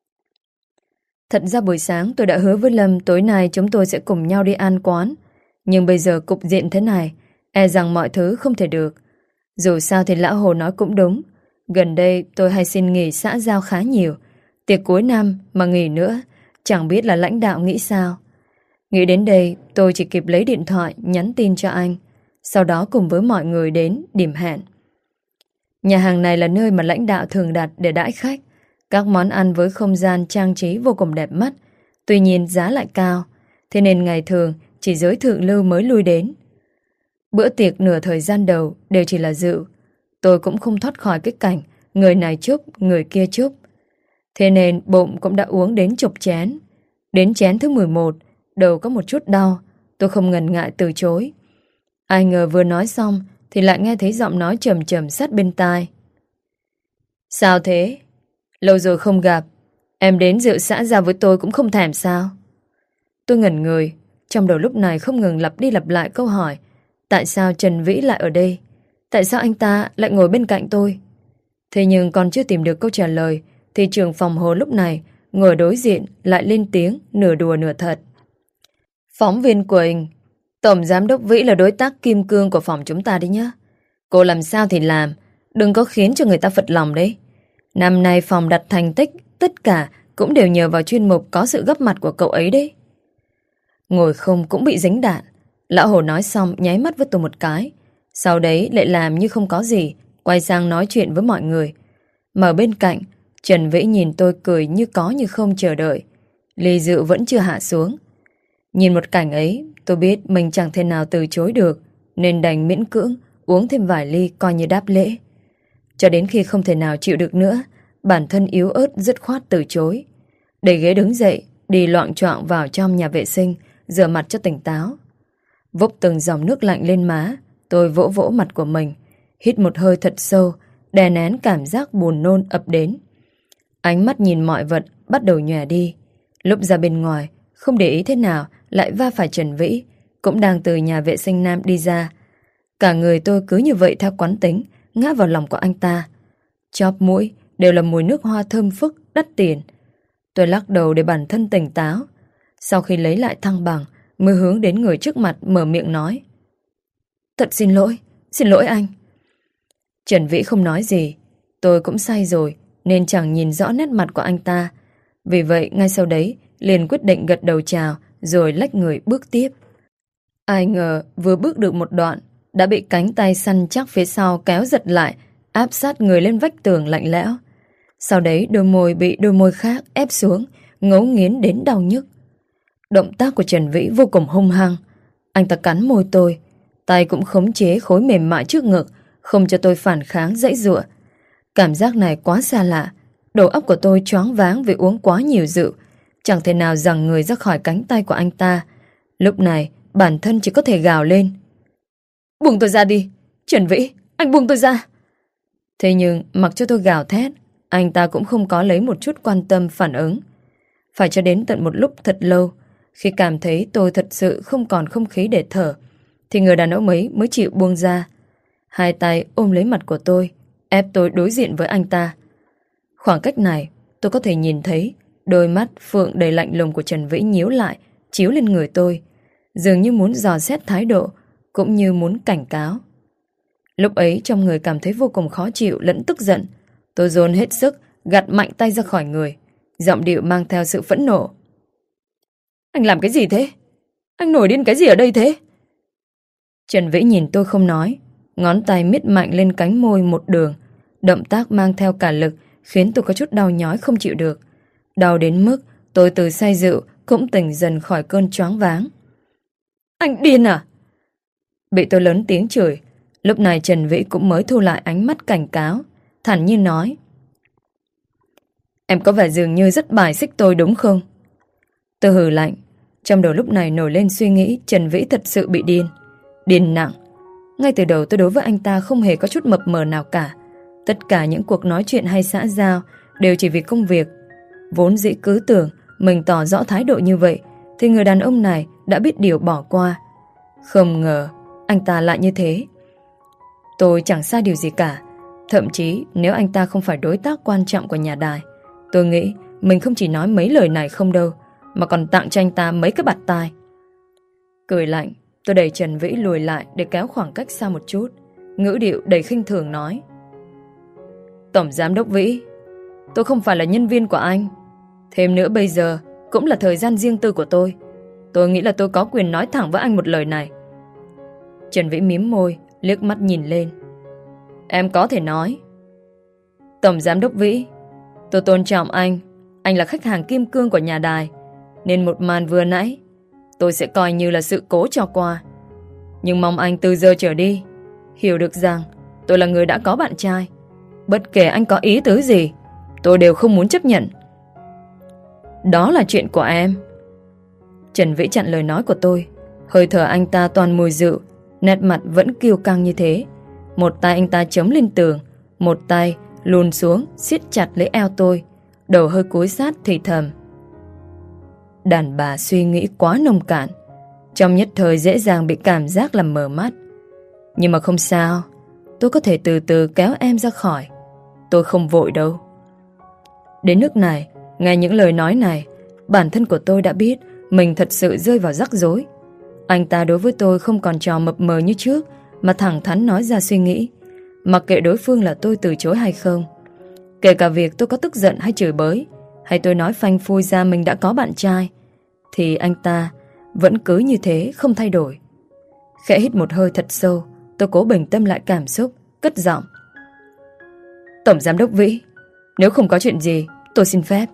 Thật ra buổi sáng tôi đã hứa với Lâm tối nay chúng tôi sẽ cùng nhau đi ăn quán. Nhưng bây giờ cục diện thế này, e rằng mọi thứ không thể được. Dù sao thì lão Hồ nói cũng đúng. Gần đây tôi hay xin nghỉ xã giao khá nhiều. Tiệc cuối năm mà nghỉ nữa, chẳng biết là lãnh đạo nghĩ sao. Nghĩ đến đây, tôi chỉ kịp lấy điện thoại nhắn tin cho anh, sau đó cùng với mọi người đến điểm hẹn. Nhà hàng này là nơi mà lãnh đạo thường đặt để đãi khách. Các món ăn với không gian trang trí vô cùng đẹp mắt. Tuy nhiên giá lại cao, thế nên ngày thường chỉ giới thượng lưu mới lui đến. Bữa tiệc nửa thời gian đầu đều chỉ là rượu. Tôi cũng không thoát khỏi cái cảnh người này chúc, người kia chúc. Thế nên bụng cũng đã uống đến chục chén. Đến chén thứ mười một, đầu có một chút đau. Tôi không ngần ngại từ chối. Ai ngờ vừa nói xong thì lại nghe thấy giọng nói trầm trầm sát bên tai. Sao thế? Lâu rồi không gặp, em đến dự xã giao với tôi cũng không thèm sao? Tôi ngẩn người, trong đầu lúc này không ngừng lặp đi lặp lại câu hỏi. Tại sao Trần Vĩ lại ở đây? Tại sao anh ta lại ngồi bên cạnh tôi? Thế nhưng còn chưa tìm được câu trả lời thì trưởng phòng Hồ lúc này ngồi đối diện lại lên tiếng nửa đùa nửa thật. Phóng viên Quỳnh, Tổng Giám đốc Vĩ là đối tác kim cương của phòng chúng ta đấy nhá. Cô làm sao thì làm, đừng có khiến cho người ta phật lòng đấy. Năm nay phòng đặt thành tích, tất cả cũng đều nhờ vào chuyên mục có sự góp mặt của cậu ấy đấy. Ngồi không cũng bị dính đạn. Lão Hồ nói xong nháy mắt với tôi một cái. Sau đấy lại làm như không có gì, quay sang nói chuyện với mọi người. Mà ở bên cạnh, Trần Vĩ nhìn tôi cười như có như không chờ đợi. Ly rượu vẫn chưa hạ xuống. Nhìn một cảnh ấy, tôi biết mình chẳng thể nào từ chối được, nên đành miễn cưỡng uống thêm vài ly coi như đáp lễ. Cho đến khi không thể nào chịu được nữa, bản thân yếu ớt dứt khoát từ chối. Đẩy ghế đứng dậy, đi loạng choạng vào trong nhà vệ sinh, rửa mặt cho tỉnh táo. Vốc từng dòng nước lạnh lên má, tôi vỗ vỗ mặt của mình, hít một hơi thật sâu, đè nén cảm giác buồn nôn ập đến. Ánh mắt nhìn mọi vật bắt đầu nhòe đi. Lúc ra bên ngoài, không để ý thế nào lại va phải Trần Vĩ, cũng đang từ nhà vệ sinh nam đi ra. Cả người tôi cứ như vậy theo quán tính, ngã vào lòng của anh ta. Chóp mũi đều là mùi nước hoa thơm phức, đắt tiền. Tôi lắc đầu để bản thân tỉnh táo. Sau khi lấy lại thăng bằng, mới hướng đến người trước mặt mở miệng nói. Thật xin lỗi, xin lỗi anh. Trần Vĩ không nói gì. Tôi cũng say rồi, nên chẳng nhìn rõ nét mặt của anh ta. Vì vậy, ngay sau đấy, liền quyết định gật đầu chào, rồi lách người bước tiếp. Ai ngờ, vừa bước được một đoạn, đã bị cánh tay săn chắc phía sau kéo giật lại, áp sát người lên vách tường lạnh lẽo. Sau đấy đôi môi bị đôi môi khác ép xuống, ngấu nghiến đến đau nhức. Động tác của Trần Vĩ vô cùng hung hăng. Anh ta cắn môi tôi, tay cũng khống chế khối mềm mại trước ngực, không cho tôi phản kháng giãy giụa. Cảm giác này quá xa lạ. Đầu óc của tôi choáng váng vì uống quá nhiều rượu, chẳng thể nào giằng người ra khỏi cánh tay của anh ta. Lúc này bản thân chỉ có thể gào lên. Buông tôi ra đi, Trần Vĩ, anh buông tôi ra. Thế nhưng mặc cho tôi gào thét, anh ta cũng không có lấy một chút quan tâm phản ứng. Phải cho đến tận một lúc thật lâu, khi cảm thấy tôi thật sự không còn không khí để thở, thì người đàn ông ấy mới chịu buông ra. Hai tay ôm lấy mặt của tôi, ép tôi đối diện với anh ta. Khoảng cách này, tôi có thể nhìn thấy đôi mắt phượng đầy lạnh lùng của Trần Vĩ nhíu lại, chiếu lên người tôi, dường như muốn dò xét thái độ, cũng như muốn cảnh cáo. Lúc ấy trong người cảm thấy vô cùng khó chịu lẫn tức giận. Tôi dồn hết sức gạt mạnh tay ra khỏi người, giọng điệu mang theo sự phẫn nộ. Anh làm cái gì thế? Anh nổi điên cái gì ở đây thế? Trần Vĩ nhìn tôi không nói, ngón tay miết mạnh lên cánh môi một đường. Động tác mang theo cả lực, khiến tôi có chút đau nhói không chịu được. Đau đến mức tôi từ say rượu cũng tỉnh dần khỏi cơn choáng váng. Anh điên à? Bị tôi lớn tiếng chửi. Lúc này Trần Vĩ cũng mới thu lại ánh mắt cảnh cáo, thản nhiên nói. Em có vẻ dường như rất bài xích tôi đúng không? Tôi hừ lạnh. Trong đầu lúc này nổi lên suy nghĩ Trần Vĩ thật sự bị điên. Điên nặng. Ngay từ đầu tôi đối với anh ta không hề có chút mập mờ nào cả. Tất cả những cuộc nói chuyện hay xã giao đều chỉ vì công việc. Vốn dĩ cứ tưởng mình tỏ rõ thái độ như vậy thì người đàn ông này đã biết điều bỏ qua. Không ngờ anh ta lại như thế. Tôi chẳng sai điều gì cả. Thậm chí nếu anh ta không phải đối tác quan trọng của nhà đài, tôi nghĩ mình không chỉ nói mấy lời này không đâu, mà còn tặng cho anh ta mấy cái bạt tai. Cười lạnh, tôi đẩy Trần Vĩ lùi lại để kéo khoảng cách xa một chút, ngữ điệu đầy khinh thường nói. Tổng Giám đốc Vĩ, tôi không phải là nhân viên của anh. Thêm nữa bây giờ cũng là thời gian riêng tư của tôi. Tôi nghĩ là tôi có quyền nói thẳng với anh một lời này. Trần Vĩ mím môi, liếc mắt nhìn lên. Em có thể nói. Tổng Giám đốc Vĩ, tôi tôn trọng anh. Anh là khách hàng kim cương của nhà đài, nên một màn vừa nãy tôi sẽ coi như là sự cố cho qua. Nhưng mong anh từ giờ trở đi hiểu được rằng tôi là người đã có bạn trai. Bất kể anh có ý tứ gì, tôi đều không muốn chấp nhận. Đó là chuyện của em. Trần Vĩ chặn lời nói của tôi. Hơi thở anh ta toàn mùi rượu, nét mặt vẫn kiêu căng như thế. Một tay anh ta chống lên tường, một tay lùn xuống siết chặt lấy eo tôi, đầu hơi cúi sát thì thầm. Đàn bà suy nghĩ quá nông cạn, trong nhất thời dễ dàng bị cảm giác làm mờ mắt. Nhưng mà không sao, tôi có thể từ từ kéo em ra khỏi. Tôi không vội đâu. Đến nước này, nghe những lời nói này, bản thân của tôi đã biết mình thật sự rơi vào rắc rối. Anh ta đối với tôi không còn trò mập mờ như trước, mà thẳng thắn nói ra suy nghĩ, mặc kệ đối phương là tôi từ chối hay không. Kể cả việc tôi có tức giận hay chửi bới, hay tôi nói phanh phui ra mình đã có bạn trai, thì anh ta vẫn cứ như thế không thay đổi. Khẽ hít một hơi thật sâu, tôi cố bình tâm lại cảm xúc, cất giọng. Tổng giám đốc Vĩ, nếu không có chuyện gì, tôi xin phép.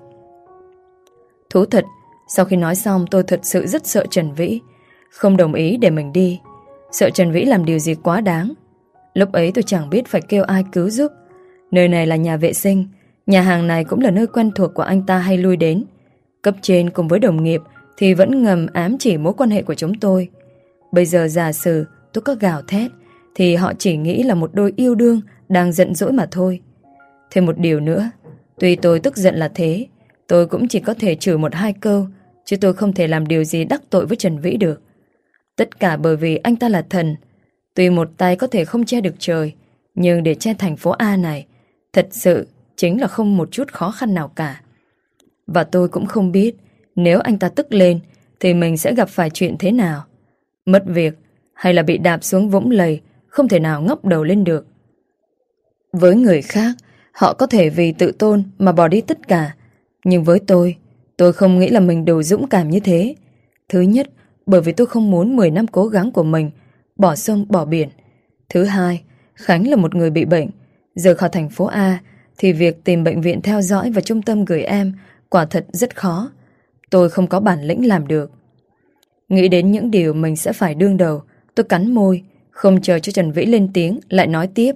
Thú thật, sau khi nói xong tôi thật sự rất sợ Trần Vĩ, không đồng ý để mình đi. Sợ Trần Vĩ làm điều gì quá đáng. Lúc ấy tôi chẳng biết phải kêu ai cứu giúp. Nơi này là nhà vệ sinh, nhà hàng này cũng là nơi quen thuộc của anh ta hay lui đến. Cấp trên cùng với đồng nghiệp thì vẫn ngầm ám chỉ mối quan hệ của chúng tôi. Bây giờ giả sử tôi có gào thét thì họ chỉ nghĩ là một đôi yêu đương đang giận dỗi mà thôi. Thêm một điều nữa, tuy tôi tức giận là thế, tôi cũng chỉ có thể chửi một hai câu, chứ tôi không thể làm điều gì đắc tội với Trần Vĩ được. Tất cả bởi vì anh ta là thần. Tuy một tay có thể không che được trời, nhưng để che thành phố A này thật sự chính là không một chút khó khăn nào cả. Và tôi cũng không biết nếu anh ta tức lên thì mình sẽ gặp phải chuyện thế nào. Mất việc hay là bị đạp xuống vũng lầy, không thể nào ngóc đầu lên được. Với người khác, họ có thể vì tự tôn mà bỏ đi tất cả. Nhưng với tôi, tôi không nghĩ là mình đủ dũng cảm như thế. Thứ nhất, bởi vì tôi không muốn mười năm cố gắng của mình bỏ sông bỏ biển. Thứ hai, Khánh là một người bị bệnh. Rời khỏi thành phố A thì việc tìm bệnh viện theo dõi và trung tâm gửi em quả thật rất khó. Tôi không có bản lĩnh làm được. Nghĩ đến những điều mình sẽ phải đương đầu, tôi cắn môi, không chờ cho Trần Vĩ lên tiếng, lại nói tiếp.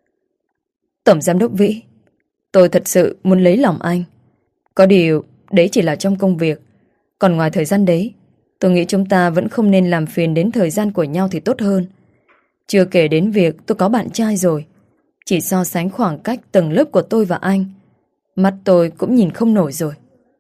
Tổng giám đốc Vĩ, tôi thật sự muốn lấy lòng anh. Có điều, đấy chỉ là trong công việc. Còn ngoài thời gian đấy, tôi nghĩ chúng ta vẫn không nên làm phiền đến thời gian của nhau thì tốt hơn. Chưa kể đến việc tôi có bạn trai rồi. Chỉ so sánh khoảng cách tầng lớp của tôi và anh, mắt tôi cũng nhìn không nổi rồi.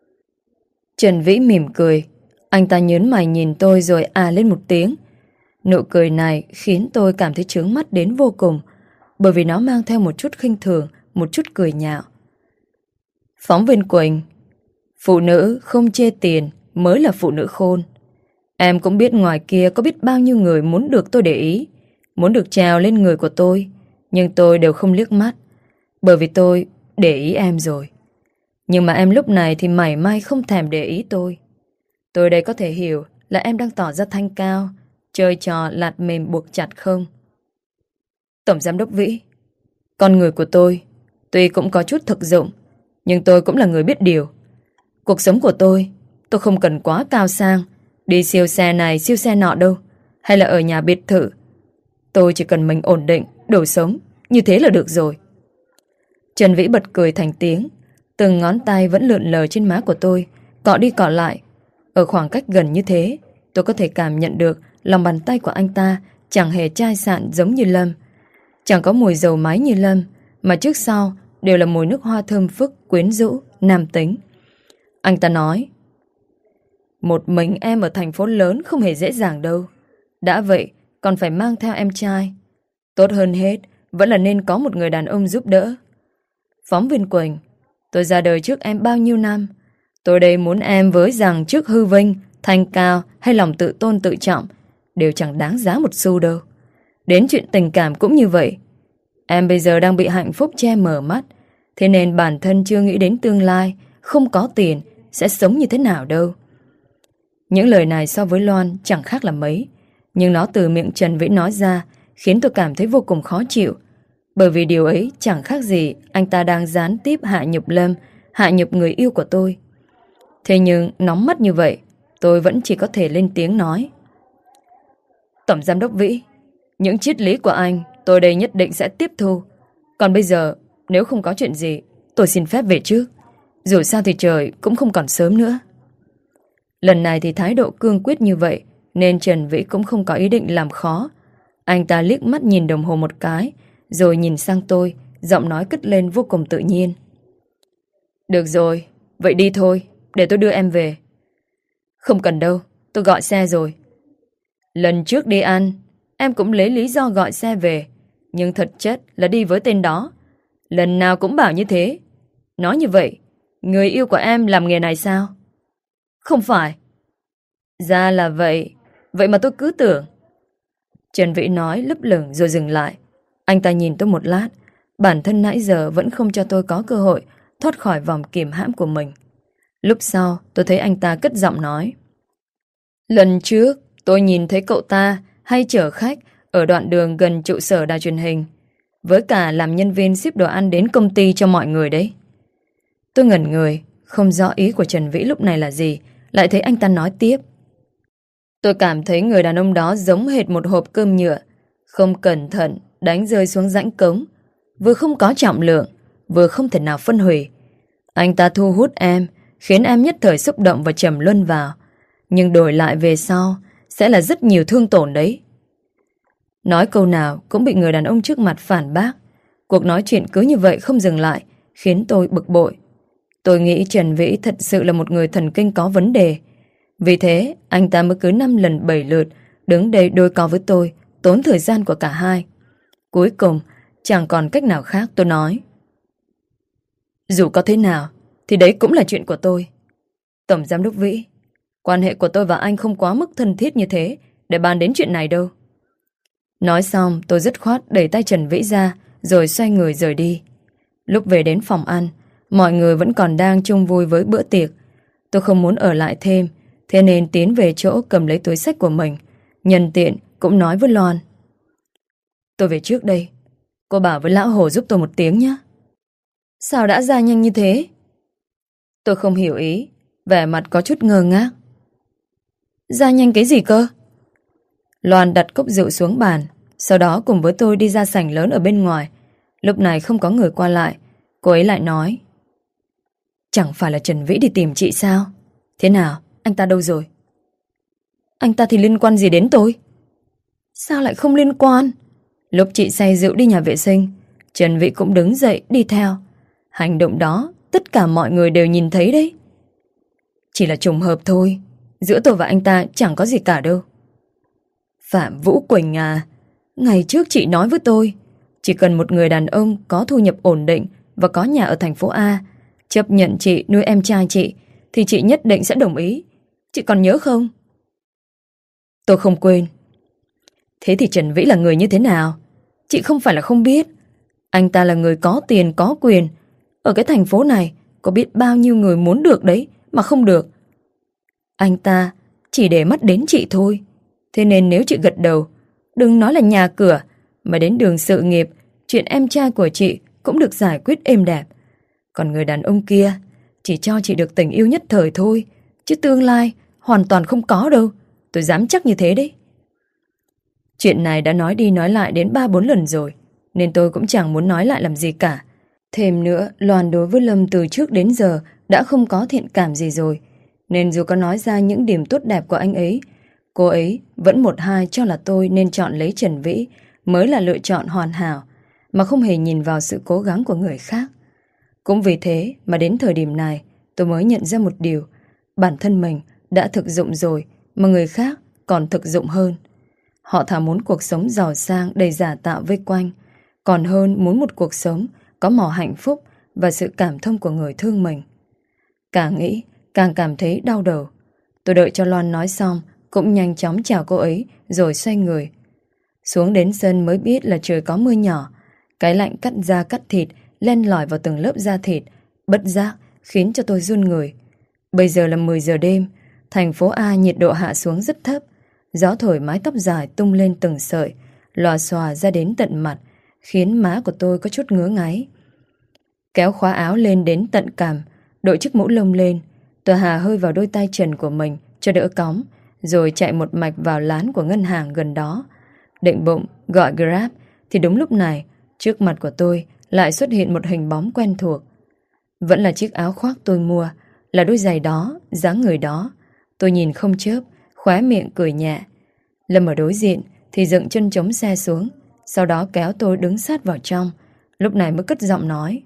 Trần Vĩ mỉm cười. Anh ta nhớn mày nhìn tôi rồi à lên một tiếng. Nụ cười này khiến tôi cảm thấy chướng mắt đến vô cùng, bởi vì nó mang theo một chút khinh thường, một chút cười nhạo. Phóng viên Quỳnh, phụ nữ không chê tiền mới là phụ nữ khôn. Em cũng biết ngoài kia có biết bao nhiêu người muốn được tôi để ý, muốn được trèo lên người của tôi, nhưng tôi đều không liếc mắt, bởi vì tôi để ý em rồi. Nhưng mà em lúc này thì mảy may không thèm để ý tôi. Tôi đây có thể hiểu là em đang tỏ ra thanh cao, chơi trò lạt mềm buộc chặt không? Tổng giám đốc Vĩ, con người của tôi tuy cũng có chút thực dụng, nhưng tôi cũng là người biết điều. Cuộc sống của tôi, tôi không cần quá cao sang, đi siêu xe này siêu xe nọ đâu, hay là ở nhà biệt thự. Tôi chỉ cần mình ổn định, đủ sống, như thế là được rồi. Trần Vĩ bật cười thành tiếng. Từng ngón tay vẫn lượn lờ trên má của tôi, cọ đi cọ lại. Ở khoảng cách gần như thế, tôi có thể cảm nhận được lòng bàn tay của anh ta chẳng hề chai sạn giống như Lâm, chẳng có mùi dầu máy như Lâm, mà trước sau đều là mùi nước hoa thơm phức, quyến rũ, nam tính. Anh ta nói, một mình em ở thành phố lớn không hề dễ dàng đâu. Đã vậy còn phải mang theo em trai. Tốt hơn hết vẫn là nên có một người đàn ông giúp đỡ. Phóng viên Quỳnh, tôi ra đời trước em bao nhiêu năm. Tôi đây muốn em với rằng trước hư vinh, thanh cao hay lòng tự tôn tự trọng đều chẳng đáng giá một xu đâu. Đến chuyện tình cảm cũng như vậy. Em bây giờ đang bị hạnh phúc che mờ mắt, thế nên bản thân chưa nghĩ đến tương lai, không có tiền sẽ sống như thế nào đâu. Những lời này so với Loan chẳng khác là mấy, nhưng nó từ miệng Trần Vĩ nói ra khiến tôi cảm thấy vô cùng khó chịu. Bởi vì điều ấy chẳng khác gì anh ta đang gián tiếp hạ nhục Lâm, hạ nhục người yêu của tôi. Thế nhưng nóng mắt như vậy, tôi vẫn chỉ có thể lên tiếng nói. Tổng giám đốc Vĩ, những triết lý của anh tôi đây nhất định sẽ tiếp thu. Còn bây giờ, nếu không có chuyện gì, tôi xin phép về trước. Dù sao thì trời cũng không còn sớm nữa. Lần này thì thái độ cương quyết như vậy, nên Trần Vĩ cũng không có ý định làm khó. Anh ta liếc mắt nhìn đồng hồ một cái, rồi nhìn sang tôi, giọng nói cất lên vô cùng tự nhiên. Được rồi, vậy đi thôi, để tôi đưa em về. Không cần đâu, tôi gọi xe rồi. Lần trước đi ăn, em cũng lấy lý do gọi xe về, nhưng thật chất là đi với tên đó. Lần nào cũng bảo như thế. Nói như vậy, người yêu của em làm nghề này sao? Không phải. Ra là vậy, vậy mà tôi cứ tưởng. Trần Vĩ nói lấp lửng rồi dừng lại. Anh ta nhìn tôi một lát, bản thân nãy giờ vẫn không cho tôi có cơ hội thoát khỏi vòng kìm hãm của mình. Lúc sau tôi thấy anh ta cất giọng nói. Lần trước tôi nhìn thấy cậu ta hay chở khách ở đoạn đường gần trụ sở đài truyền hình, với cả làm nhân viên ship đồ ăn đến công ty cho mọi người đấy. Tôi ngẩn người, không rõ ý của Trần Vĩ lúc này là gì. Lại thấy anh ta nói tiếp. Tôi cảm thấy người đàn ông đó giống hệt một hộp cơm nhựa, không cẩn thận đánh rơi xuống rãnh cống, vừa không có trọng lượng, vừa không thể nào phân hủy. Anh ta thu hút em, khiến em nhất thời xúc động và trầm luân vào, nhưng đổi lại về sau sẽ là rất nhiều thương tổn đấy. Nói câu nào cũng bị người đàn ông trước mặt phản bác. Cuộc nói chuyện cứ như vậy không dừng lại, khiến tôi bực bội. Tôi nghĩ Trần Vĩ thật sự là một người thần kinh có vấn đề. Vì thế anh ta mới cứ năm lần bảy lượt đứng đây đôi co với tôi, tốn thời gian của cả hai. Cuối cùng chẳng còn cách nào khác, tôi nói. Dù có thế nào thì đấy cũng là chuyện của tôi. Tổng giám đốc Vĩ, quan hệ của tôi và anh không quá mức thân thiết như thế để bàn đến chuyện này đâu. Nói xong tôi dứt khoát đẩy tay Trần Vĩ ra, rồi xoay người rời đi. Lúc về đến phòng ăn, mọi người vẫn còn đang chung vui với bữa tiệc. Tôi không muốn ở lại thêm, thế nên tiến về chỗ cầm lấy túi xách của mình. Nhân tiện cũng nói với Loan. Tôi về trước đây, cô bảo với lão Hồ giúp tôi một tiếng nhé. Sao đã ra nhanh như thế? Tôi không hiểu ý, vẻ mặt có chút ngơ ngác. Ra nhanh cái gì cơ? Loan đặt cốc rượu xuống bàn, sau đó cùng với tôi đi ra sảnh lớn ở bên ngoài. Lúc này không có người qua lại, cô ấy lại nói. Chẳng phải là Trần Vĩ đi tìm chị sao? Thế nào, anh ta đâu rồi? Anh ta thì liên quan gì đến tôi? Sao lại không liên quan? Lúc chị say rượu đi nhà vệ sinh, Trần Vĩ cũng đứng dậy đi theo. Hành động đó tất cả mọi người đều nhìn thấy đấy. Chỉ là trùng hợp thôi, giữa tôi và anh ta chẳng có gì cả đâu. Phạm Vũ Quỳnh à, ngày trước chị nói với tôi, chỉ cần một người đàn ông có thu nhập ổn định và có nhà ở thành phố A, chấp nhận chị nuôi em trai chị, thì chị nhất định sẽ đồng ý. Chị còn nhớ không? Tôi không quên. Thế thì Trần Vĩ là người như thế nào? Chị không phải là không biết. Anh ta là người có tiền có quyền. Ở cái thành phố này có biết bao nhiêu người muốn được đấy mà không được. Anh ta chỉ để mắt đến chị thôi. Thế nên nếu chị gật đầu, đừng nói là nhà cửa, mà đến đường sự nghiệp, chuyện em trai của chị cũng được giải quyết êm đẹp. Còn người đàn ông kia chỉ cho chị được tình yêu nhất thời thôi, chứ tương lai hoàn toàn không có đâu. Tôi dám chắc như thế đấy. Chuyện này đã nói đi nói lại đến ba bốn lần rồi, nên tôi cũng chẳng muốn nói lại làm gì cả. Thêm nữa, Loan đối với Lâm từ trước đến giờ đã không có thiện cảm gì rồi, nên dù có nói ra những điểm tốt đẹp của anh ấy, cô ấy vẫn một hai cho là tôi nên chọn lấy Trần Vĩ mới là lựa chọn hoàn hảo, mà không hề nhìn vào sự cố gắng của người khác. Cũng vì thế mà đến thời điểm này tôi mới nhận ra một điều, bản thân mình đã thực dụng rồi mà người khác còn thực dụng hơn. Họ thà muốn cuộc sống giàu sang đầy giả tạo vây quanh, còn hơn muốn một cuộc sống có màu hạnh phúc và sự cảm thông của người thương mình. Càng nghĩ càng cảm thấy đau đầu. Tôi đợi cho Loan nói xong, cũng nhanh chóng chào cô ấy rồi xoay người. Xuống đến sân mới biết là trời có mưa nhỏ. Cái lạnh cắt da cắt thịt len lỏi vào từng lớp da thịt, bất giác khiến cho tôi run người. Bây giờ là mười giờ đêm, thành phố A nhiệt độ hạ xuống rất thấp. Gió thổi mái tóc dài tung lên từng sợi, lòa xòa ra đến tận mặt, khiến má của tôi có chút ngứa ngáy. Kéo khóa áo lên đến tận cằm, đội chiếc mũ lông lên, tôi hà hơi vào đôi tay trần của mình cho đỡ cóng, rồi chạy một mạch vào lán của ngân hàng gần đó. Định bụng gọi Grab, thì đúng lúc này trước mặt của tôi lại xuất hiện một hình bóng quen thuộc. Vẫn là chiếc áo khoác tôi mua, là đôi giày đó, dáng người đó. Tôi nhìn không chớp, khóe miệng cười nhẹ. Lâm ở đối diện thì dựng chân chống xe xuống, Sau đó kéo tôi đứng sát vào trong. Lúc này mới cất giọng nói: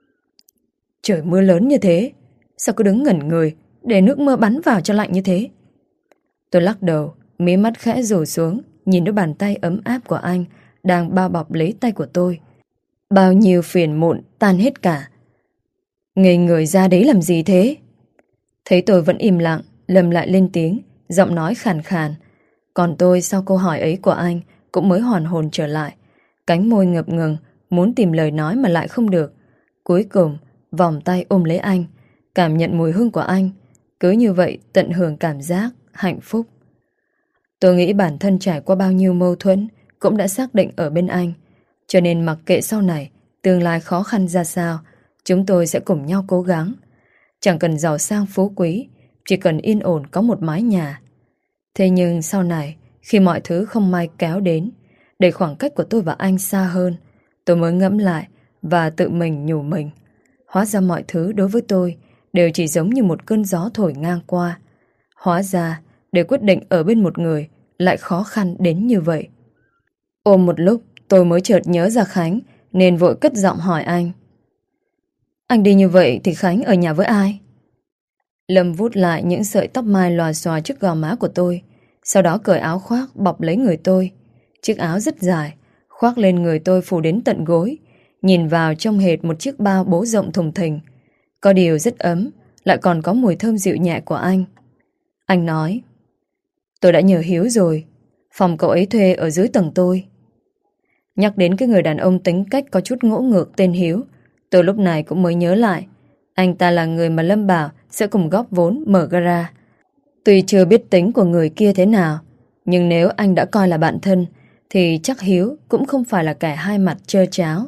Trời mưa lớn như thế, sao cứ đứng ngẩn người để nước mưa bắn vào cho lạnh như thế? Tôi lắc đầu, mí mắt khẽ rủ xuống, nhìn đôi bàn tay ấm áp của anh đang bao bọc lấy tay của tôi. Bao nhiêu phiền muộn tan hết cả. Ngây người ra đấy làm gì thế? Thấy tôi vẫn im lặng, Lâm lại lên tiếng, giọng nói khàn khàn. Còn tôi sau câu hỏi ấy của anh cũng mới hoàn hồn trở lại. Cánh môi ngập ngừng, muốn tìm lời nói mà lại không được. Cuối cùng, vòng tay ôm lấy anh, cảm nhận mùi hương của anh. Cứ như vậy tận hưởng cảm giác hạnh phúc. Tôi nghĩ bản thân trải qua bao nhiêu mâu thuẫn cũng đã xác định ở bên anh. Cho nên mặc kệ sau này tương lai khó khăn ra sao, chúng tôi sẽ cùng nhau cố gắng. Chẳng cần giàu sang phú quý, chỉ cần yên ổn có một mái nhà. Thế nhưng sau này, khi mọi thứ không may kéo đến, để khoảng cách của tôi và anh xa hơn, tôi mới ngẫm lại và tự mình nhủ mình. Hóa ra mọi thứ đối với tôi đều chỉ giống như một cơn gió thổi ngang qua. Hóa ra, để quyết định ở bên một người lại khó khăn đến như vậy. Ôm một lúc, tôi mới chợt nhớ ra Khánh, nên vội cất giọng hỏi anh: Anh đi như vậy thì Khánh ở nhà với ai? Lâm vút lại những sợi tóc mai lòa xòa trước gò má của tôi, sau đó cởi áo khoác bọc lấy người tôi. Chiếc áo rất dài, khoác lên người tôi phủ đến tận gối, nhìn vào trông hệt một chiếc bao bố rộng thùng thình. Có điều rất ấm, lại còn có mùi thơm dịu nhẹ của anh. Anh nói: Tôi đã nhờ Hiếu rồi, phòng cậu ấy thuê ở dưới tầng tôi. Nhắc đến cái người đàn ông tính cách có chút ngỗ ngược tên Hiếu, tôi lúc này cũng mới nhớ lại. Anh ta là người mà Lâm bảo sẽ cùng góp vốn mở gara. Tuy chưa biết tính của người kia thế nào, nhưng nếu anh đã coi là bạn thân thì chắc Hiếu cũng không phải là kẻ hai mặt trơ tráo.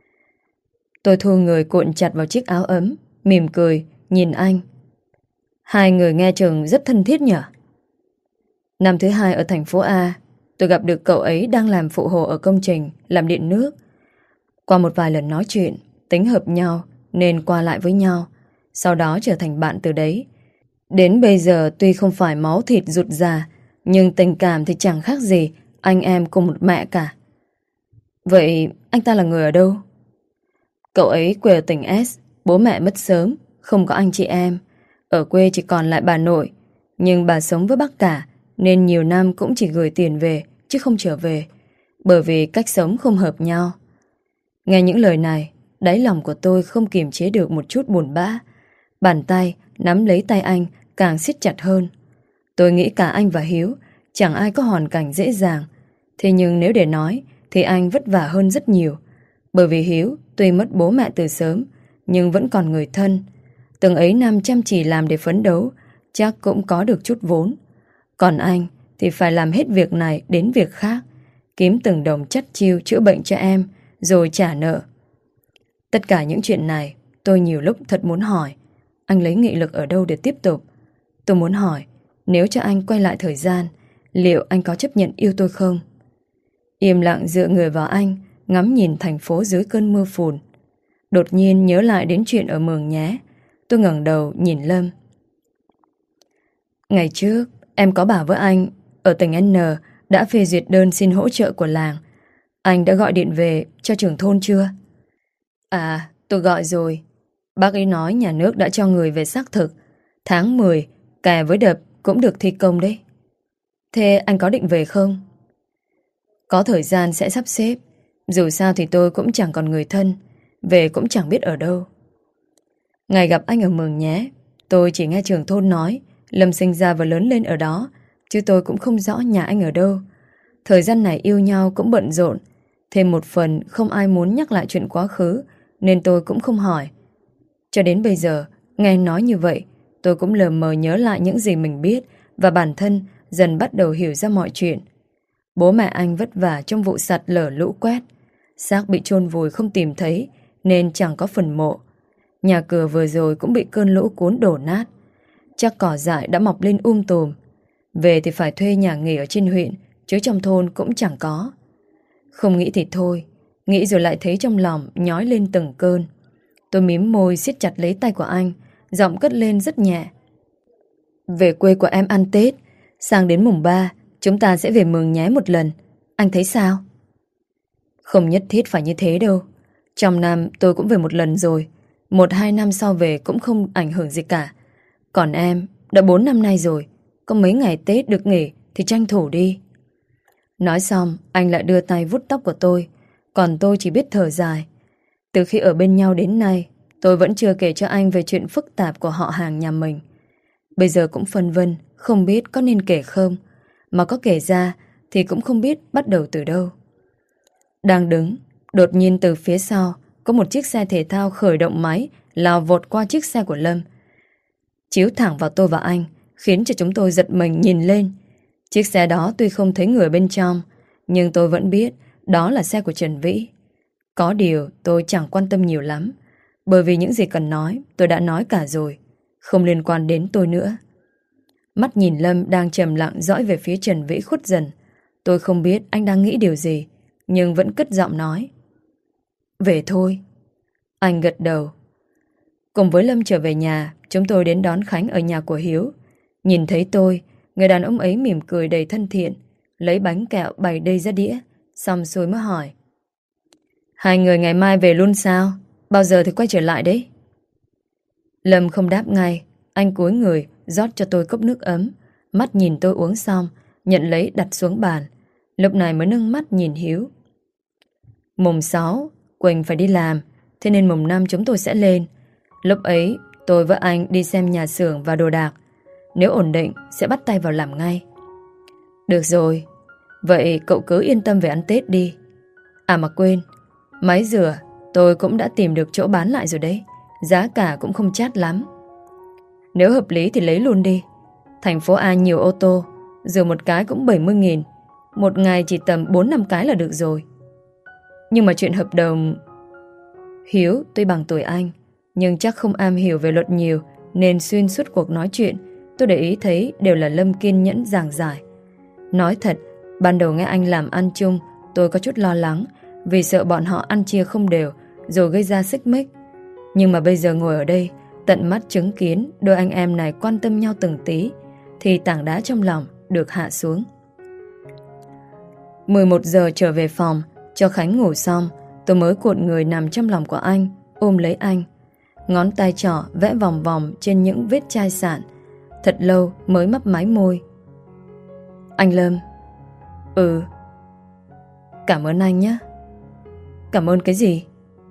Tôi thu người cuộn chặt vào chiếc áo ấm, mỉm cười, nhìn anh. Hai người nghe chừng rất thân thiết nhỉ? Năm thứ hai ở thành phố A, tôi gặp được cậu ấy đang làm phụ hồ ở công trình làm điện nước. Qua một vài lần nói chuyện, tính hợp nhau nên qua lại với nhau, sau đó trở thành bạn từ đấy. Đến bây giờ tuy không phải máu thịt ruột già, nhưng tình cảm thì chẳng khác gì anh em cùng một mẹ cả. Vậy anh ta là người ở đâu? Cậu ấy quê ở tỉnh S, bố mẹ mất sớm, không có anh chị em. Ở quê chỉ còn lại bà nội, nhưng bà sống với bác cả nên nhiều năm cũng chỉ gửi tiền về chứ không trở về, bởi vì cách sống không hợp nhau. Nghe những lời này, đáy lòng của tôi không kiềm chế được một chút buồn bã. Bàn tay nắm lấy tay anh càng siết chặt hơn. Tôi nghĩ cả anh và Hiếu chẳng ai có hoàn cảnh dễ dàng. Thế nhưng nếu để nói thì anh vất vả hơn rất nhiều. Bởi vì Hiếu tuy mất bố mẹ từ sớm nhưng vẫn còn người thân. Từng ấy năm chăm chỉ làm để phấn đấu, chắc cũng có được chút vốn. Còn anh thì phải làm hết việc này đến việc khác, kiếm từng đồng chắt chiu chữa bệnh cho em, rồi trả nợ. Tất cả những chuyện này tôi nhiều lúc thật muốn hỏi anh lấy nghị lực ở đâu để tiếp tục. Tôi muốn hỏi, nếu cho anh quay lại thời gian, liệu anh có chấp nhận yêu tôi không? Im lặng dựa người vào anh, ngắm nhìn thành phố dưới cơn mưa phùn. Đột nhiên nhớ lại đến chuyện ở Mường Nhé. Tôi ngẩng đầu nhìn Lâm. Ngày trước em có bảo với anh ở tỉnh N đã phê duyệt đơn xin hỗ trợ của làng. Anh đã gọi điện về cho trưởng thôn chưa? À, tôi gọi rồi. Bác ấy nói nhà nước đã cho người về xác thực. Tháng mười, kè với đập cũng được thi công đấy. Thế anh có định về không? Có thời gian sẽ sắp xếp. Dù sao thì tôi cũng chẳng còn người thân, về cũng chẳng biết ở đâu. Ngày gặp anh ở Mường Nhé, tôi chỉ nghe trưởng thôn nói Lâm sinh ra và lớn lên ở đó, chứ tôi cũng không rõ nhà anh ở đâu. Thời gian này yêu nhau cũng bận rộn, thêm một phần không ai muốn nhắc lại chuyện quá khứ, nên tôi cũng không hỏi. Cho đến bây giờ, nghe nói như vậy, tôi cũng lờ mờ nhớ lại những gì mình biết và bản thân dần bắt đầu hiểu ra mọi chuyện. Bố mẹ anh vất vả trong vụ sạt lở lũ quét, xác bị chôn vùi không tìm thấy nên chẳng có phần mộ. Nhà cửa vừa rồi cũng bị cơn lũ cuốn đổ nát, chắc cỏ dại đã mọc lên um tùm. Về thì phải thuê nhà nghỉ ở trên huyện, chứ trong thôn cũng chẳng có. Không nghĩ thì thôi, nghĩ rồi lại thấy trong lòng nhói lên từng cơn. Tôi mím môi siết chặt lấy tay của anh, giọng cất lên rất nhẹ. Về quê của em ăn Tết, sang đến mùng ba chúng ta sẽ về Mường Nhé một lần. Anh thấy sao? Không nhất thiết phải như thế đâu. Trong năm tôi cũng về một lần rồi. Một hai năm sau về cũng không ảnh hưởng gì cả. Còn em, đã bốn năm nay rồi. Có mấy ngày Tết được nghỉ thì tranh thủ đi. Nói xong, anh lại đưa tay vuốt tóc của tôi. Còn tôi chỉ biết thở dài. Từ khi ở bên nhau đến nay, tôi vẫn chưa kể cho anh về chuyện phức tạp của họ hàng nhà mình. Bây giờ cũng phân vân, không biết có nên kể không. Mà có kể ra thì cũng không biết bắt đầu từ đâu. Đang đứng, đột nhiên từ phía sau có một chiếc xe thể thao khởi động máy lao vọt qua chiếc xe của Lâm, chiếu thẳng vào tôi và anh, khiến cho chúng tôi giật mình nhìn lên. Chiếc xe đó tuy không thấy người bên trong, nhưng tôi vẫn biết đó là xe của Trần Vĩ. Có điều tôi chẳng quan tâm nhiều lắm, bởi vì những gì cần nói tôi đã nói cả rồi, không liên quan đến tôi nữa. Mắt nhìn Lâm đang trầm lặng dõi về phía Trần Vĩ khuất dần. Tôi không biết anh đang nghĩ điều gì, nhưng vẫn cất giọng nói: về thôi. Anh gật đầu. Cùng với Lâm trở về nhà, chúng tôi đến đón Khánh ở nhà của Hiếu. Nhìn thấy tôi, người đàn ông ấy mỉm cười đầy thân thiện, lấy bánh kẹo bày đầy ra đĩa, xong xuôi mới hỏi: hai người ngày mai về luôn sao? Bao giờ thì quay trở lại đấy? Lâm không đáp ngay. Anh cúi người rót cho tôi cốc nước ấm, mắt nhìn tôi uống xong, nhận lấy đặt xuống bàn. Lúc này mới nâng mắt nhìn Hiếu. Mùng sáu Quỳnh phải đi làm, thế nên mùng năm chúng tôi sẽ lên. Lúc ấy tôi với anh đi xem nhà xưởng và đồ đạc. Nếu ổn định sẽ bắt tay vào làm ngay. Được rồi, vậy cậu cứ yên tâm về ăn Tết đi. À mà quên, máy rửa tôi cũng đã tìm được chỗ bán lại rồi đấy. Giá cả cũng không chát lắm. Nếu hợp lý thì lấy luôn đi. Thành phố A nhiều ô tô, rửa một cái cũng bảy mươi nghìn. Một ngày chỉ tầm bốn năm cái là được rồi. Nhưng mà chuyện hợp đồng... Hiếu tuy bằng tuổi anh, nhưng chắc không am hiểu về luật nhiều, nên xuyên suốt cuộc nói chuyện tôi để ý thấy đều là Lâm kiên nhẫn giảng giải. Nói thật, ban đầu nghe anh làm ăn chung, tôi có chút lo lắng, vì sợ bọn họ ăn chia không đều rồi gây ra xích mích. Nhưng mà bây giờ ngồi ở đây, tận mắt chứng kiến đôi anh em này quan tâm nhau từng tí, thì tảng đá trong lòng được hạ xuống. mười một giờ trở về phòng, cho Khánh ngủ xong, tôi mới cuộn người nằm trong lòng của anh, ôm lấy anh. Ngón tay trỏ vẽ vòng vòng trên những vết chai sạn. Thật lâu mới mấp máy môi. Anh Lâm. Ừ. Cảm ơn anh nhé. Cảm ơn cái gì?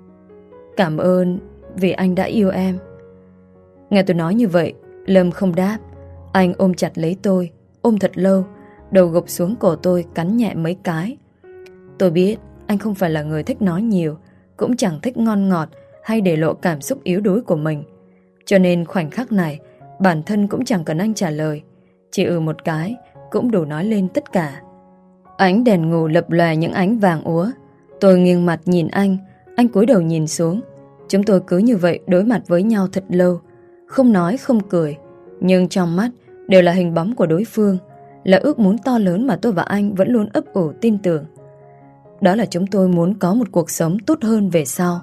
Cảm ơn vì anh đã yêu em. Nghe tôi nói như vậy, Lâm không đáp. Anh ôm chặt lấy tôi, ôm thật lâu, đầu gục xuống cổ tôi cắn nhẹ mấy cái. Tôi biết anh không phải là người thích nói nhiều, cũng chẳng thích ngon ngọt hay để lộ cảm xúc yếu đuối của mình. Cho nên khoảnh khắc này, bản thân cũng chẳng cần anh trả lời. Chỉ ừ một cái cũng đủ nói lên tất cả. Ánh đèn ngủ lập lòe những ánh vàng úa. Tôi nghiêng mặt nhìn anh, anh cúi đầu nhìn xuống. Chúng tôi cứ như vậy đối mặt với nhau thật lâu, không nói không cười, nhưng trong mắt đều là hình bóng của đối phương, là ước muốn to lớn mà tôi và anh vẫn luôn ấp ủ tin tưởng. Đó là chúng tôi muốn có một cuộc sống tốt hơn về sau.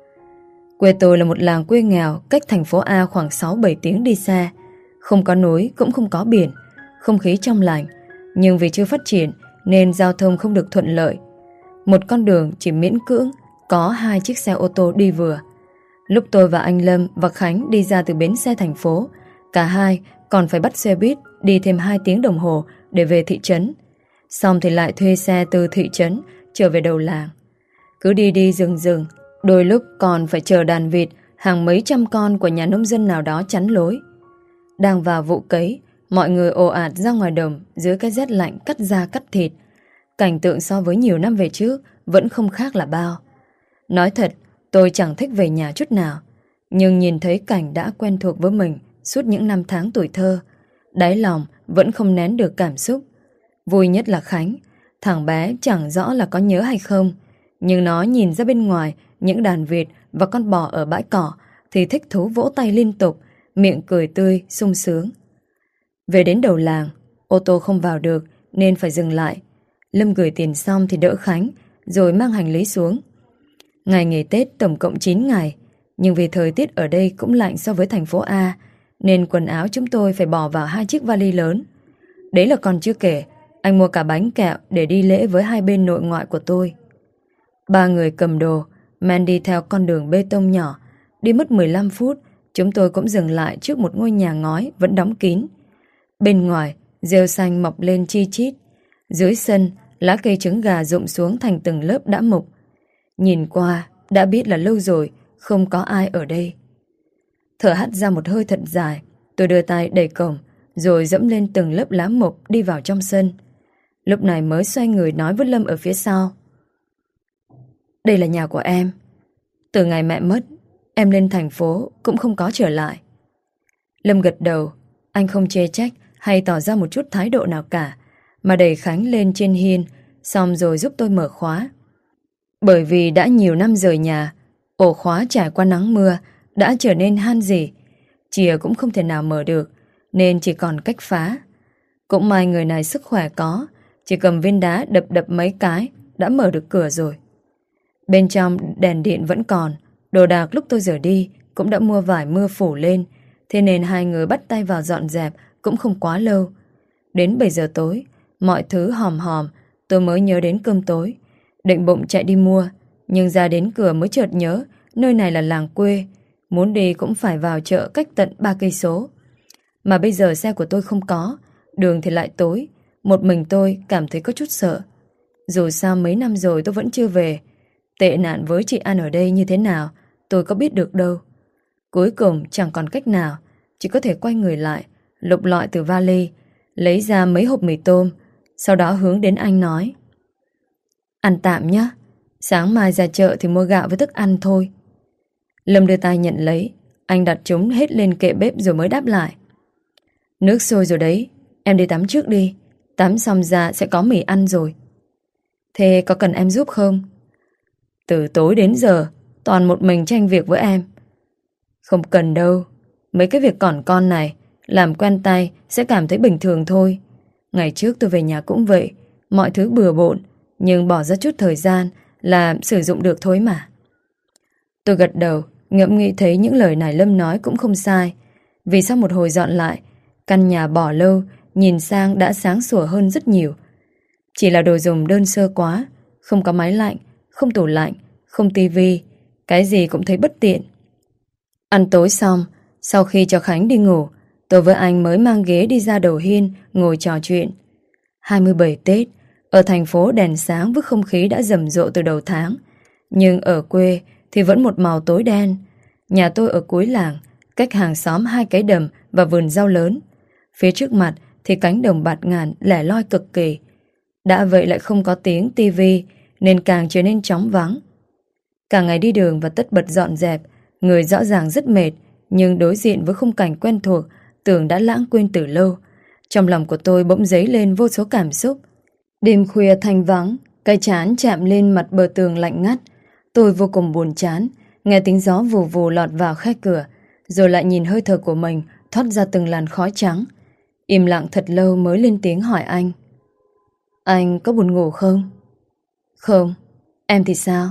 Quê tôi là một làng quê nghèo, cách thành phố A khoảng sáu bảy tiếng đi xa. Không có núi, cũng không có biển, không khí trong lành. Nhưng vì chưa phát triển nên giao thông không được thuận lợi. Một con đường chỉ miễn cưỡng có hai chiếc xe ô tô đi vừa. Lúc tôi và anh Lâm và Khánh đi ra từ bến xe thành phố, cả hai còn phải bắt xe buýt đi thêm hai tiếng đồng hồ để về thị trấn. Xong thì lại thuê xe từ thị trấn trở về đầu làng. Cứ đi đi dừng dừng, đôi lúc còn phải chờ đàn vịt hàng mấy trăm con của nhà nông dân nào đó chắn lối. Đang vào vụ cấy, mọi người ồ ạt ra ngoài đồng dưới cái rét lạnh cắt da cắt thịt. Cảnh tượng so với nhiều năm về trước vẫn không khác là bao. Nói thật, tôi chẳng thích về nhà chút nào, nhưng nhìn thấy cảnh đã quen thuộc với mình suốt những năm tháng tuổi thơ, đáy lòng vẫn không nén được cảm xúc. Vui nhất là Khánh. Thằng bé chẳng rõ là có nhớ hay không, nhưng nó nhìn ra bên ngoài những đàn vịt và con bò ở bãi cỏ thì thích thú vỗ tay liên tục, miệng cười tươi, sung sướng. Về đến đầu làng, ô tô không vào được nên phải dừng lại. Lâm gửi tiền xong thì đỡ Khánh, rồi mang hành lý xuống. Ngày nghỉ Tết tổng cộng chín ngày, nhưng vì thời tiết ở đây cũng lạnh so với thành phố A, nên quần áo chúng tôi phải bỏ vào hai chiếc vali lớn. Đấy là còn chưa kể, anh mua cả bánh kẹo để đi lễ với hai bên nội ngoại của tôi. Ba người cầm đồ men đi theo con đường bê tông nhỏ. Đi mất mười lăm phút, chúng tôi cũng dừng lại trước một ngôi nhà ngói vẫn đóng kín. Bên ngoài, rêu xanh mọc lên chi chít. Dưới sân, lá cây trứng gà rụng xuống thành từng lớp đã mục. Nhìn qua, đã biết là lâu rồi không có ai ở đây. Thở hắt ra một hơi thật dài, tôi đưa tay đẩy cổng, rồi dẫm lên từng lớp lá mục đi vào trong sân. Lúc này mới xoay người nói với Lâm ở phía sau. Đây là nhà của em. Từ ngày mẹ mất, em lên thành phố cũng không có trở lại. Lâm gật đầu, anh không chê trách hay tỏ ra một chút thái độ nào cả, mà đẩy Khánh lên trên hiên, xong rồi giúp tôi mở khóa. Bởi vì đã nhiều năm rời nhà, ổ khóa trải qua nắng mưa đã trở nên han rỉ, chìa cũng không thể nào mở được, nên chỉ còn cách phá. Cũng may người này sức khỏe có, chỉ cầm viên đá đập đập mấy cái đã mở được cửa rồi. Bên trong đèn điện vẫn còn, đồ đạc lúc tôi rời đi cũng đã mua vải mưa phủ lên, thế nên hai người bắt tay vào dọn dẹp cũng không quá lâu. Đến bảy giờ tối, mọi thứ hòm hòm, tôi mới nhớ đến cơm tối. Định bụng chạy đi mua, nhưng ra đến cửa mới chợt nhớ nơi này là làng quê, muốn đi cũng phải vào chợ cách tận ba cây số. Mà bây giờ xe của tôi không có, đường thì lại tối, một mình tôi cảm thấy có chút sợ. Dù sao mấy năm rồi tôi vẫn chưa về, tệ nạn với chị An ở đây như thế nào tôi có biết được đâu. Cuối cùng chẳng còn cách nào, chỉ có thể quay người lại, lục lọi từ vali, lấy ra mấy hộp mì tôm, sau đó hướng đến anh nói: Ăn tạm nhé, sáng mai ra chợ thì mua gạo với thức ăn thôi. Lâm đưa tay nhận lấy, anh đặt chúng hết lên kệ bếp rồi mới đáp lại: Nước sôi rồi đấy, em đi tắm trước đi, tắm xong ra sẽ có mì ăn rồi. Thế có cần em giúp không? Từ tối đến giờ toàn một mình tranh việc với em. Không cần đâu, mấy cái việc còn con này làm quen tay sẽ cảm thấy bình thường thôi. Ngày trước tôi về nhà cũng vậy, mọi thứ bừa bộn, nhưng bỏ ra chút thời gian là sử dụng được thôi mà. Tôi gật đầu, ngẫm nghĩ thấy những lời này Lâm nói cũng không sai. Vì sau một hồi dọn lại, căn nhà bỏ lâu nhìn sang đã sáng sủa hơn rất nhiều. Chỉ là đồ dùng đơn sơ quá, không có máy lạnh, không tủ lạnh, không tivi, cái gì cũng thấy bất tiện. Ăn tối xong, sau khi cho Khánh đi ngủ, tôi với anh mới mang ghế đi ra đầu hiên ngồi trò chuyện. hai mươi bảy Tết, ở thành phố đèn sáng với không khí đã rầm rộ từ đầu tháng, nhưng ở quê thì vẫn một màu tối đen. Nhà tôi ở cuối làng, cách hàng xóm hai cái đầm và vườn rau lớn. Phía trước mặt thì cánh đồng bạt ngàn lẻ loi cực kỳ. Đã vậy lại không có tiếng tivi nên càng trở nên trống vắng. Cả ngày đi đường và tất bật dọn dẹp, người rõ ràng rất mệt, nhưng đối diện với khung cảnh quen thuộc, tưởng đã lãng quên từ lâu. Trong lòng của tôi bỗng dấy lên vô số cảm xúc. Đêm khuya thanh vắng, cái chán chạm lên mặt bờ tường lạnh ngắt. Tôi vô cùng buồn chán, nghe tiếng gió vù vù lọt vào khe cửa, rồi lại nhìn hơi thở của mình thoát ra từng làn khói trắng. Im lặng thật lâu mới lên tiếng hỏi anh: Anh có buồn ngủ không? Không. Em thì sao?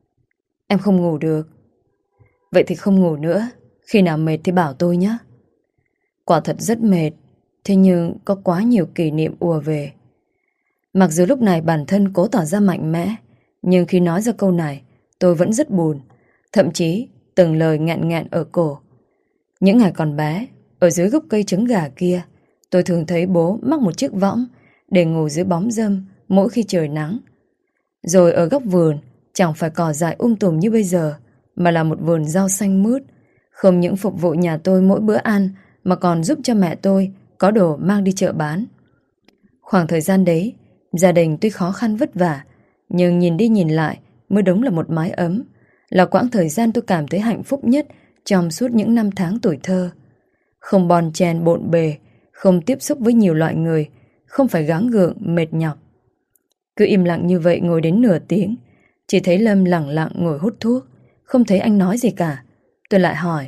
Em không ngủ được. Vậy thì không ngủ nữa, khi nào mệt thì bảo tôi nhé. Quả thật rất mệt, thế nhưng có quá nhiều kỷ niệm ùa về. Mặc dù lúc này bản thân cố tỏ ra mạnh mẽ, nhưng khi nói ra câu này, tôi vẫn rất buồn, thậm chí từng lời nghẹn nghẹn ở cổ. Những ngày còn bé, ở dưới gốc cây trứng gà kia, tôi thường thấy bố mắc một chiếc võng để ngủ dưới bóng râm mỗi khi trời nắng. Rồi ở góc vườn, chẳng phải cỏ dại um tùm như bây giờ, mà là một vườn rau xanh mướt, không những phục vụ nhà tôi mỗi bữa ăn, mà còn giúp cho mẹ tôi có đồ mang đi chợ bán. Khoảng thời gian đấy, gia đình tuy khó khăn vất vả, nhưng nhìn đi nhìn lại mới đúng là một mái ấm, là quãng thời gian tôi cảm thấy hạnh phúc nhất trong suốt những năm tháng tuổi thơ. Không bon chen bộn bề, không tiếp xúc với nhiều loại người, không phải gắng gượng, mệt nhọc. Cứ im lặng như vậy ngồi đến nửa tiếng, chỉ thấy Lâm lặng lặng ngồi hút thuốc, không thấy anh nói gì cả. Tôi lại hỏi: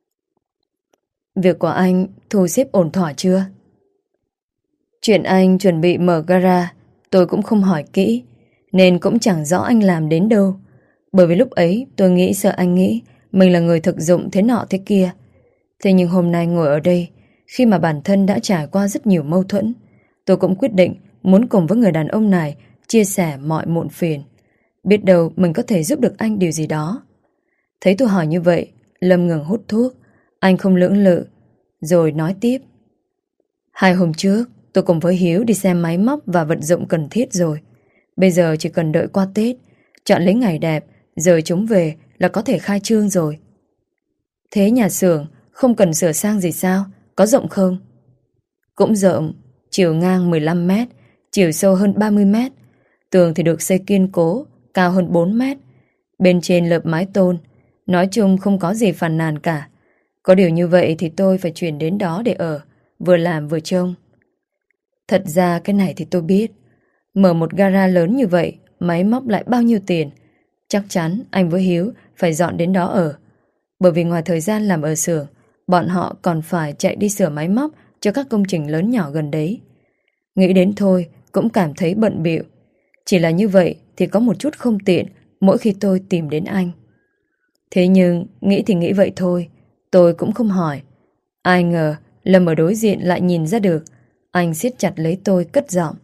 Việc của anh thu xếp ổn thỏa chưa? Chuyện anh chuẩn bị mở gara tôi cũng không hỏi kỹ, nên cũng chẳng rõ anh làm đến đâu. Bởi vì lúc ấy tôi nghĩ sợ anh nghĩ mình là người thực dụng thế nọ thế kia. Thế nhưng hôm nay ngồi ở đây, khi mà bản thân đã trải qua rất nhiều mâu thuẫn, tôi cũng quyết định muốn cùng với người đàn ông này chia sẻ mọi muộn phiền. Biết đâu mình có thể giúp được anh điều gì đó. Thấy tôi hỏi như vậy, Lâm ngừng hút thuốc. Anh không lưỡng lự, rồi nói tiếp. Hai hôm trước, tôi cùng với Hiếu đi xem máy móc và vật dụng cần thiết rồi. Bây giờ chỉ cần đợi qua Tết, chọn lấy ngày đẹp, rồi chúng về là có thể khai trương rồi. Thế nhà xưởng không cần sửa sang gì sao? Có rộng không? Cũng rộng, chiều ngang mười lăm mét, chiều sâu hơn ba mươi mét. Tường thì được xây kiên cố, cao hơn bốn mét. Bên trên lợp mái tôn. Nói chung không có gì phàn nàn cả. Có điều như vậy thì tôi phải chuyển đến đó để ở, vừa làm vừa trông. Thật ra cái này thì tôi biết. Mở một gara lớn như vậy, máy móc lại bao nhiêu tiền. Chắc chắn anh với Hiếu phải dọn đến đó ở. Bởi vì ngoài thời gian làm ở xưởng, bọn họ còn phải chạy đi sửa máy móc cho các công trình lớn nhỏ gần đấy. Nghĩ đến thôi cũng cảm thấy bận bịu. Chỉ là như vậy thì có một chút không tiện mỗi khi tôi tìm đến anh. Thế nhưng nghĩ thì nghĩ vậy thôi, tôi cũng không hỏi. Ai ngờ Lâm ở đối diện lại nhìn ra được. Anh siết chặt lấy tôi cất giọng.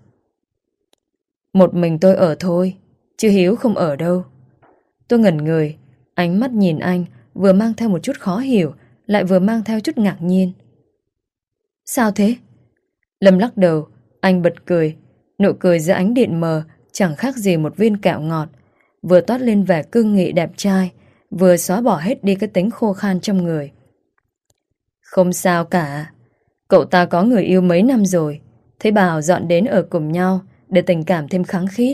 Một mình tôi ở thôi, chứ Hiếu không ở đâu. Tôi ngẩn người, ánh mắt nhìn anh vừa mang theo một chút khó hiểu, lại vừa mang theo chút ngạc nhiên. Sao thế? Lâm lắc đầu, anh bật cười. Nụ cười giữa ánh điện mờ chẳng khác gì một viên kẹo ngọt, vừa toát lên vẻ cương nghị đẹp trai, vừa xóa bỏ hết đi cái tính khô khan trong người. Không sao cả. Cậu ta có người yêu mấy năm rồi, thấy bảo dọn đến ở cùng nhau để tình cảm thêm khăng khít.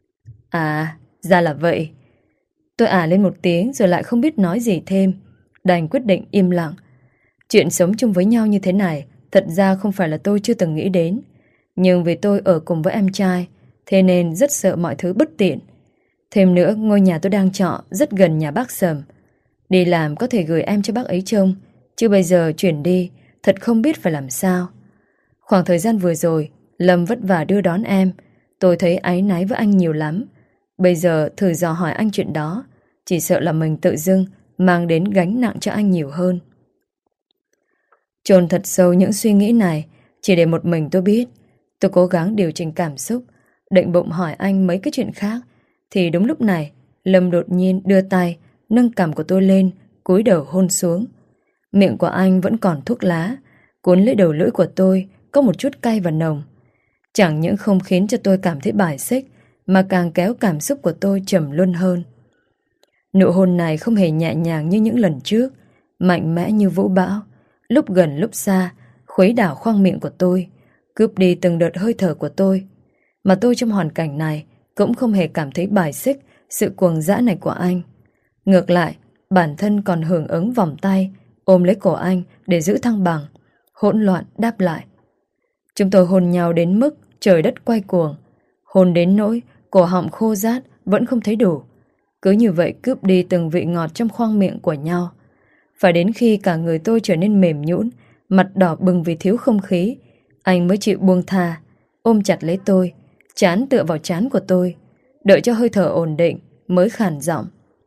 À, ra là vậy. Tôi ả lên một tiếng rồi lại không biết nói gì thêm, đành quyết định im lặng. Chuyện sống chung với nhau như thế này thật ra không phải là tôi chưa từng nghĩ đến. Nhưng vì tôi ở cùng với em trai, thế nên rất sợ mọi thứ bất tiện. Thêm nữa, ngôi nhà tôi đang trọ rất gần nhà bác Sầm. Đi làm có thể gửi em cho bác ấy trông, chứ bây giờ chuyển đi thật không biết phải làm sao. Khoảng thời gian vừa rồi Lâm vất vả đưa đón em, tôi thấy áy náy với anh nhiều lắm. Bây giờ thử dò hỏi anh chuyện đó, chỉ sợ là mình tự dưng mang đến gánh nặng cho anh nhiều hơn. Chôn thật sâu những suy nghĩ này, chỉ để một mình tôi biết. Tôi cố gắng điều chỉnh cảm xúc, định bụng hỏi anh mấy cái chuyện khác. Thì đúng lúc này Lâm đột nhiên đưa tay nâng cằm của tôi lên, cúi đầu hôn xuống. Miệng của anh vẫn còn thuốc lá, cuốn lấy đầu lưỡi của tôi có một chút cay và nồng. Chẳng những không khiến cho tôi cảm thấy bài xích, mà càng kéo cảm xúc của tôi trầm luân hơn. Nụ hôn này không hề nhẹ nhàng như những lần trước, mạnh mẽ như vũ bão, lúc gần lúc xa, khuấy đảo khoang miệng của tôi, cướp đi từng đợt hơi thở của tôi. Mà tôi trong hoàn cảnh này cũng không hề cảm thấy bài xích sự cuồng dã này của anh. Ngược lại, bản thân còn hưởng ứng vòng tay, ôm lấy cổ anh để giữ thăng bằng, hỗn loạn đáp lại. Chúng tôi hôn nhau đến mức trời đất quay cuồng, hôn đến nỗi cổ họng khô rát vẫn không thấy đủ. Cứ như vậy cướp đi từng vị ngọt trong khoang miệng của nhau. Phải đến khi cả người tôi trở nên mềm nhũn, mặt đỏ bừng vì thiếu không khí, anh mới chịu buông tha, ôm chặt lấy tôi, trán tựa vào trán của tôi, đợi cho hơi thở ổn định mới khàn giọng.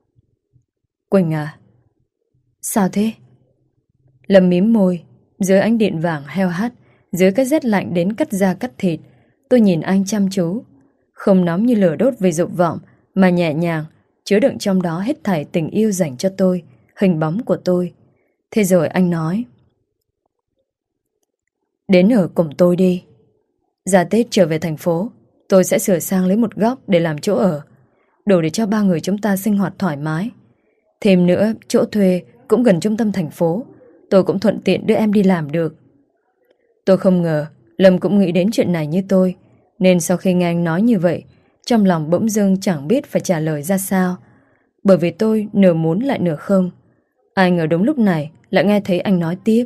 Quỳnh à? Sao thế? Lâm mím môi, dưới ánh điện vàng heo hắt, dưới cái rét lạnh đến cắt da cắt thịt, tôi nhìn anh chăm chú, không nóng như lửa đốt vì dục vọng, mà nhẹ nhàng, chứa đựng trong đó hết thảy tình yêu dành cho tôi, hình bóng của tôi. Thế rồi anh nói, đến ở cùng tôi đi. Ra Tết trở về thành phố, tôi sẽ sửa sang lấy một góc để làm chỗ ở, đủ để cho ba người chúng ta sinh hoạt thoải mái. Thêm nữa, chỗ thuê cũng gần trung tâm thành phố, tôi cũng thuận tiện đưa em đi làm được. Tôi không ngờ Lâm cũng nghĩ đến chuyện này như tôi, nên sau khi nghe anh nói như vậy, trong lòng bỗng dưng chẳng biết phải trả lời ra sao. Bởi vì tôi nửa muốn lại nửa không. Ai ngờ đúng lúc này lại nghe thấy anh nói tiếp.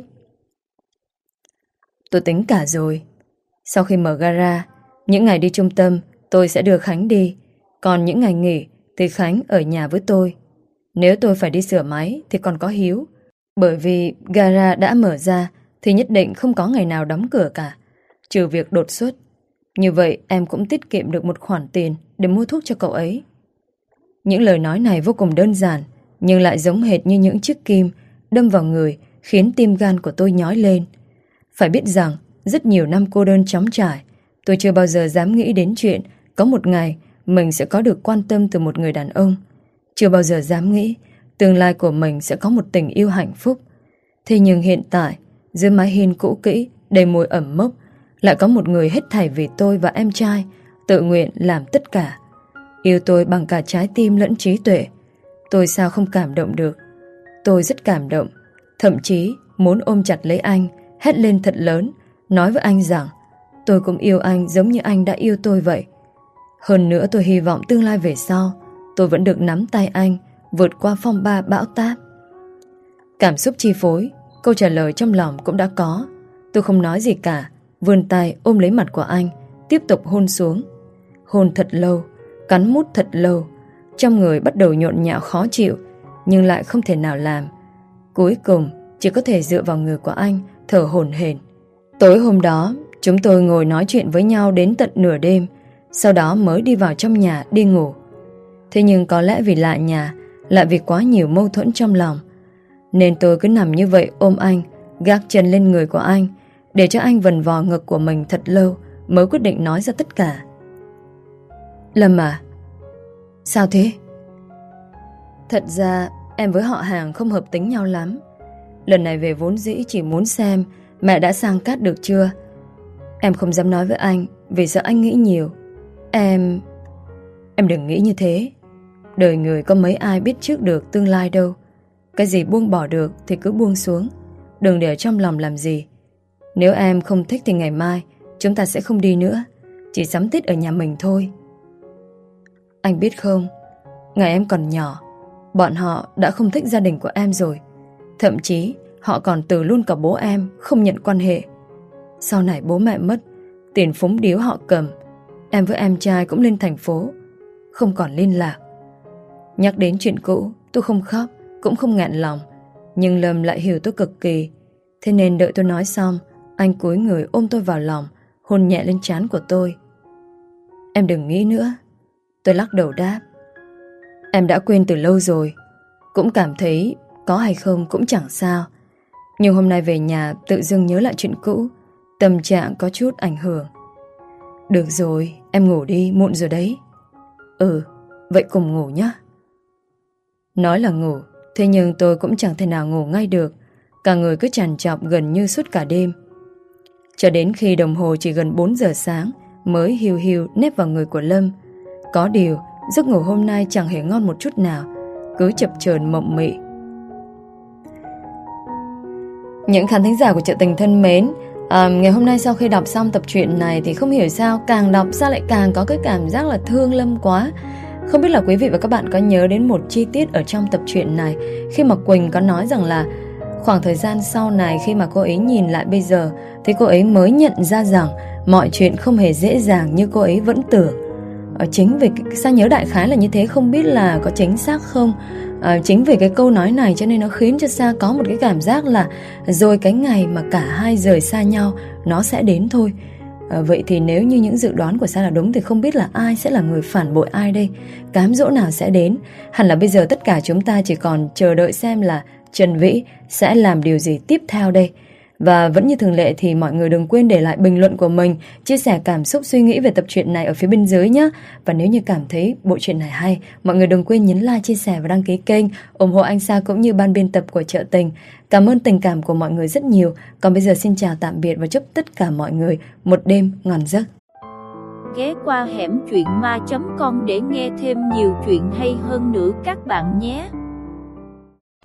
Tôi tính cả rồi. Sau khi mở gara, những ngày đi trung tâm tôi sẽ đưa Khánh đi, còn những ngày nghỉ thì Khánh ở nhà với tôi. Nếu tôi phải đi sửa máy thì còn có Hiếu. Bởi vì gara đã mở ra thì nhất định không có ngày nào đóng cửa cả, trừ việc đột xuất. Như vậy em cũng tiết kiệm được một khoản tiền để mua thuốc cho cậu ấy. Những lời nói này vô cùng đơn giản, nhưng lại giống hệt như những chiếc kim đâm vào người, khiến tim gan của tôi nhói lên. Phải biết rằng rất nhiều năm cô đơn trống trải, tôi chưa bao giờ dám nghĩ đến chuyện có một ngày mình sẽ có được quan tâm từ một người đàn ông. Chưa bao giờ dám nghĩ tương lai của mình sẽ có một tình yêu hạnh phúc. Thế nhưng hiện tại, dưới mái hiên cũ kỹ, đầy mùi ẩm mốc, lại có một người hết thảy vì tôi và em trai, tự nguyện làm tất cả. Yêu tôi bằng cả trái tim lẫn trí tuệ. Tôi sao không cảm động được? Tôi rất cảm động, thậm chí muốn ôm chặt lấy anh, hét lên thật lớn, nói với anh rằng tôi cũng yêu anh giống như anh đã yêu tôi vậy. Hơn nữa tôi hy vọng tương lai về sau tôi vẫn được nắm tay anh, vượt qua phong ba bão táp. Cảm xúc chi phối, câu trả lời trong lòng cũng đã có. Tôi không nói gì cả, vươn tay ôm lấy mặt của anh, tiếp tục hôn xuống. Hôn thật lâu, cắn mút thật lâu. Trong người bắt đầu nhộn nhạo khó chịu, nhưng lại không thể nào làm. Cuối cùng chỉ có thể dựa vào người của anh, thở hổn hển. Tối hôm đó chúng tôi ngồi nói chuyện với nhau đến tận nửa đêm, sau đó mới đi vào trong nhà đi ngủ. Thế nhưng có lẽ vì lạ nhà, lại vì quá nhiều mâu thuẫn trong lòng, nên tôi cứ nằm như vậy ôm anh, gác chân lên người của anh, để cho anh vần vò ngực của mình thật lâu, mới quyết định nói ra tất cả. Lâm à? Sao thế? Thật ra em với họ hàng không hợp tính nhau lắm. Lần này về vốn dĩ chỉ muốn xem mẹ đã sang cát được chưa. Em không dám nói với anh vì sợ anh nghĩ nhiều. Em... Em đừng nghĩ như thế. Đời người có mấy ai biết trước được tương lai đâu. Cái gì buông bỏ được thì cứ buông xuống, đừng để trong lòng làm gì. Nếu em không thích thì ngày mai chúng ta sẽ không đi nữa, chỉ sắm Tết ở nhà mình thôi. Anh biết không, ngày em còn nhỏ, bọn họ đã không thích gia đình của em rồi. Thậm chí họ còn từ luôn cả bố em, không nhận quan hệ. Sau này bố mẹ mất, tiền phúng điếu họ cầm, em với em trai cũng lên thành phố, không còn liên lạc. Nhắc đến chuyện cũ, tôi không khóc, cũng không nghẹn lòng. Nhưng Lâm lại hiểu tôi cực kỳ. Thế nên đợi tôi nói xong, anh cúi người ôm tôi vào lòng, hôn nhẹ lên trán của tôi. Em đừng nghĩ nữa. Tôi lắc đầu đáp. Em đã quên từ lâu rồi. Cũng cảm thấy có hay không cũng chẳng sao. Nhưng hôm nay về nhà tự dưng nhớ lại chuyện cũ, tâm trạng có chút ảnh hưởng. Được rồi, em ngủ đi, muộn rồi đấy. Ừ, vậy cùng ngủ nhé. Nói là ngủ, thế nhưng tôi cũng chẳng thể nào ngủ ngay được. Cả người cứ trằn trọc gần như suốt cả đêm. Cho đến khi đồng hồ chỉ gần bốn giờ sáng mới hiu hiu nép vào người của Lâm. Có điều giấc ngủ hôm nay chẳng hề ngon một chút nào, cứ chập chờn mộng mị. Những khán thính giả của Chợ Tình thân mến, à, ngày hôm nay sau khi đọc xong tập truyện này thì không hiểu sao càng đọc sao lại càng có cái cảm giác là thương Lâm quá. Không biết là quý vị và các bạn có nhớ đến một chi tiết ở trong tập truyện này, khi mà Quỳnh có nói rằng là khoảng thời gian sau này khi mà cô ấy nhìn lại bây giờ thì cô ấy mới nhận ra rằng mọi chuyện không hề dễ dàng như cô ấy vẫn tưởng. Ở chính vì sao nhớ đại khái là như thế, không biết là có chính xác không. À, chính vì cái câu nói này cho nên nó khiến cho Sa có một cái cảm giác là rồi cái ngày mà cả hai rời xa nhau nó sẽ đến thôi. À, vậy thì nếu như những dự đoán của Sa là đúng thì không biết là ai sẽ là người phản bội ai đây, cám dỗ nào sẽ đến. Hẳn là bây giờ tất cả chúng ta chỉ còn chờ đợi xem là Trần Vĩ sẽ làm điều gì tiếp theo đây. Và vẫn như thường lệ thì mọi người đừng quên để lại bình luận của mình, chia sẻ cảm xúc suy nghĩ về tập truyện này ở phía bên dưới nhé. Và nếu như cảm thấy bộ truyện này hay, mọi người đừng quên nhấn like, chia sẻ và đăng ký kênh, ủng hộ anh Sa cũng như ban biên tập của Chợ Tình. Cảm ơn tình cảm của mọi người rất nhiều. Còn bây giờ xin chào tạm biệt và chúc tất cả mọi người một đêm ngon giấc. Ghé qua hẻm truyện ma chấm com để nghe thêm nhiều chuyện hay hơn nữa các bạn nhé.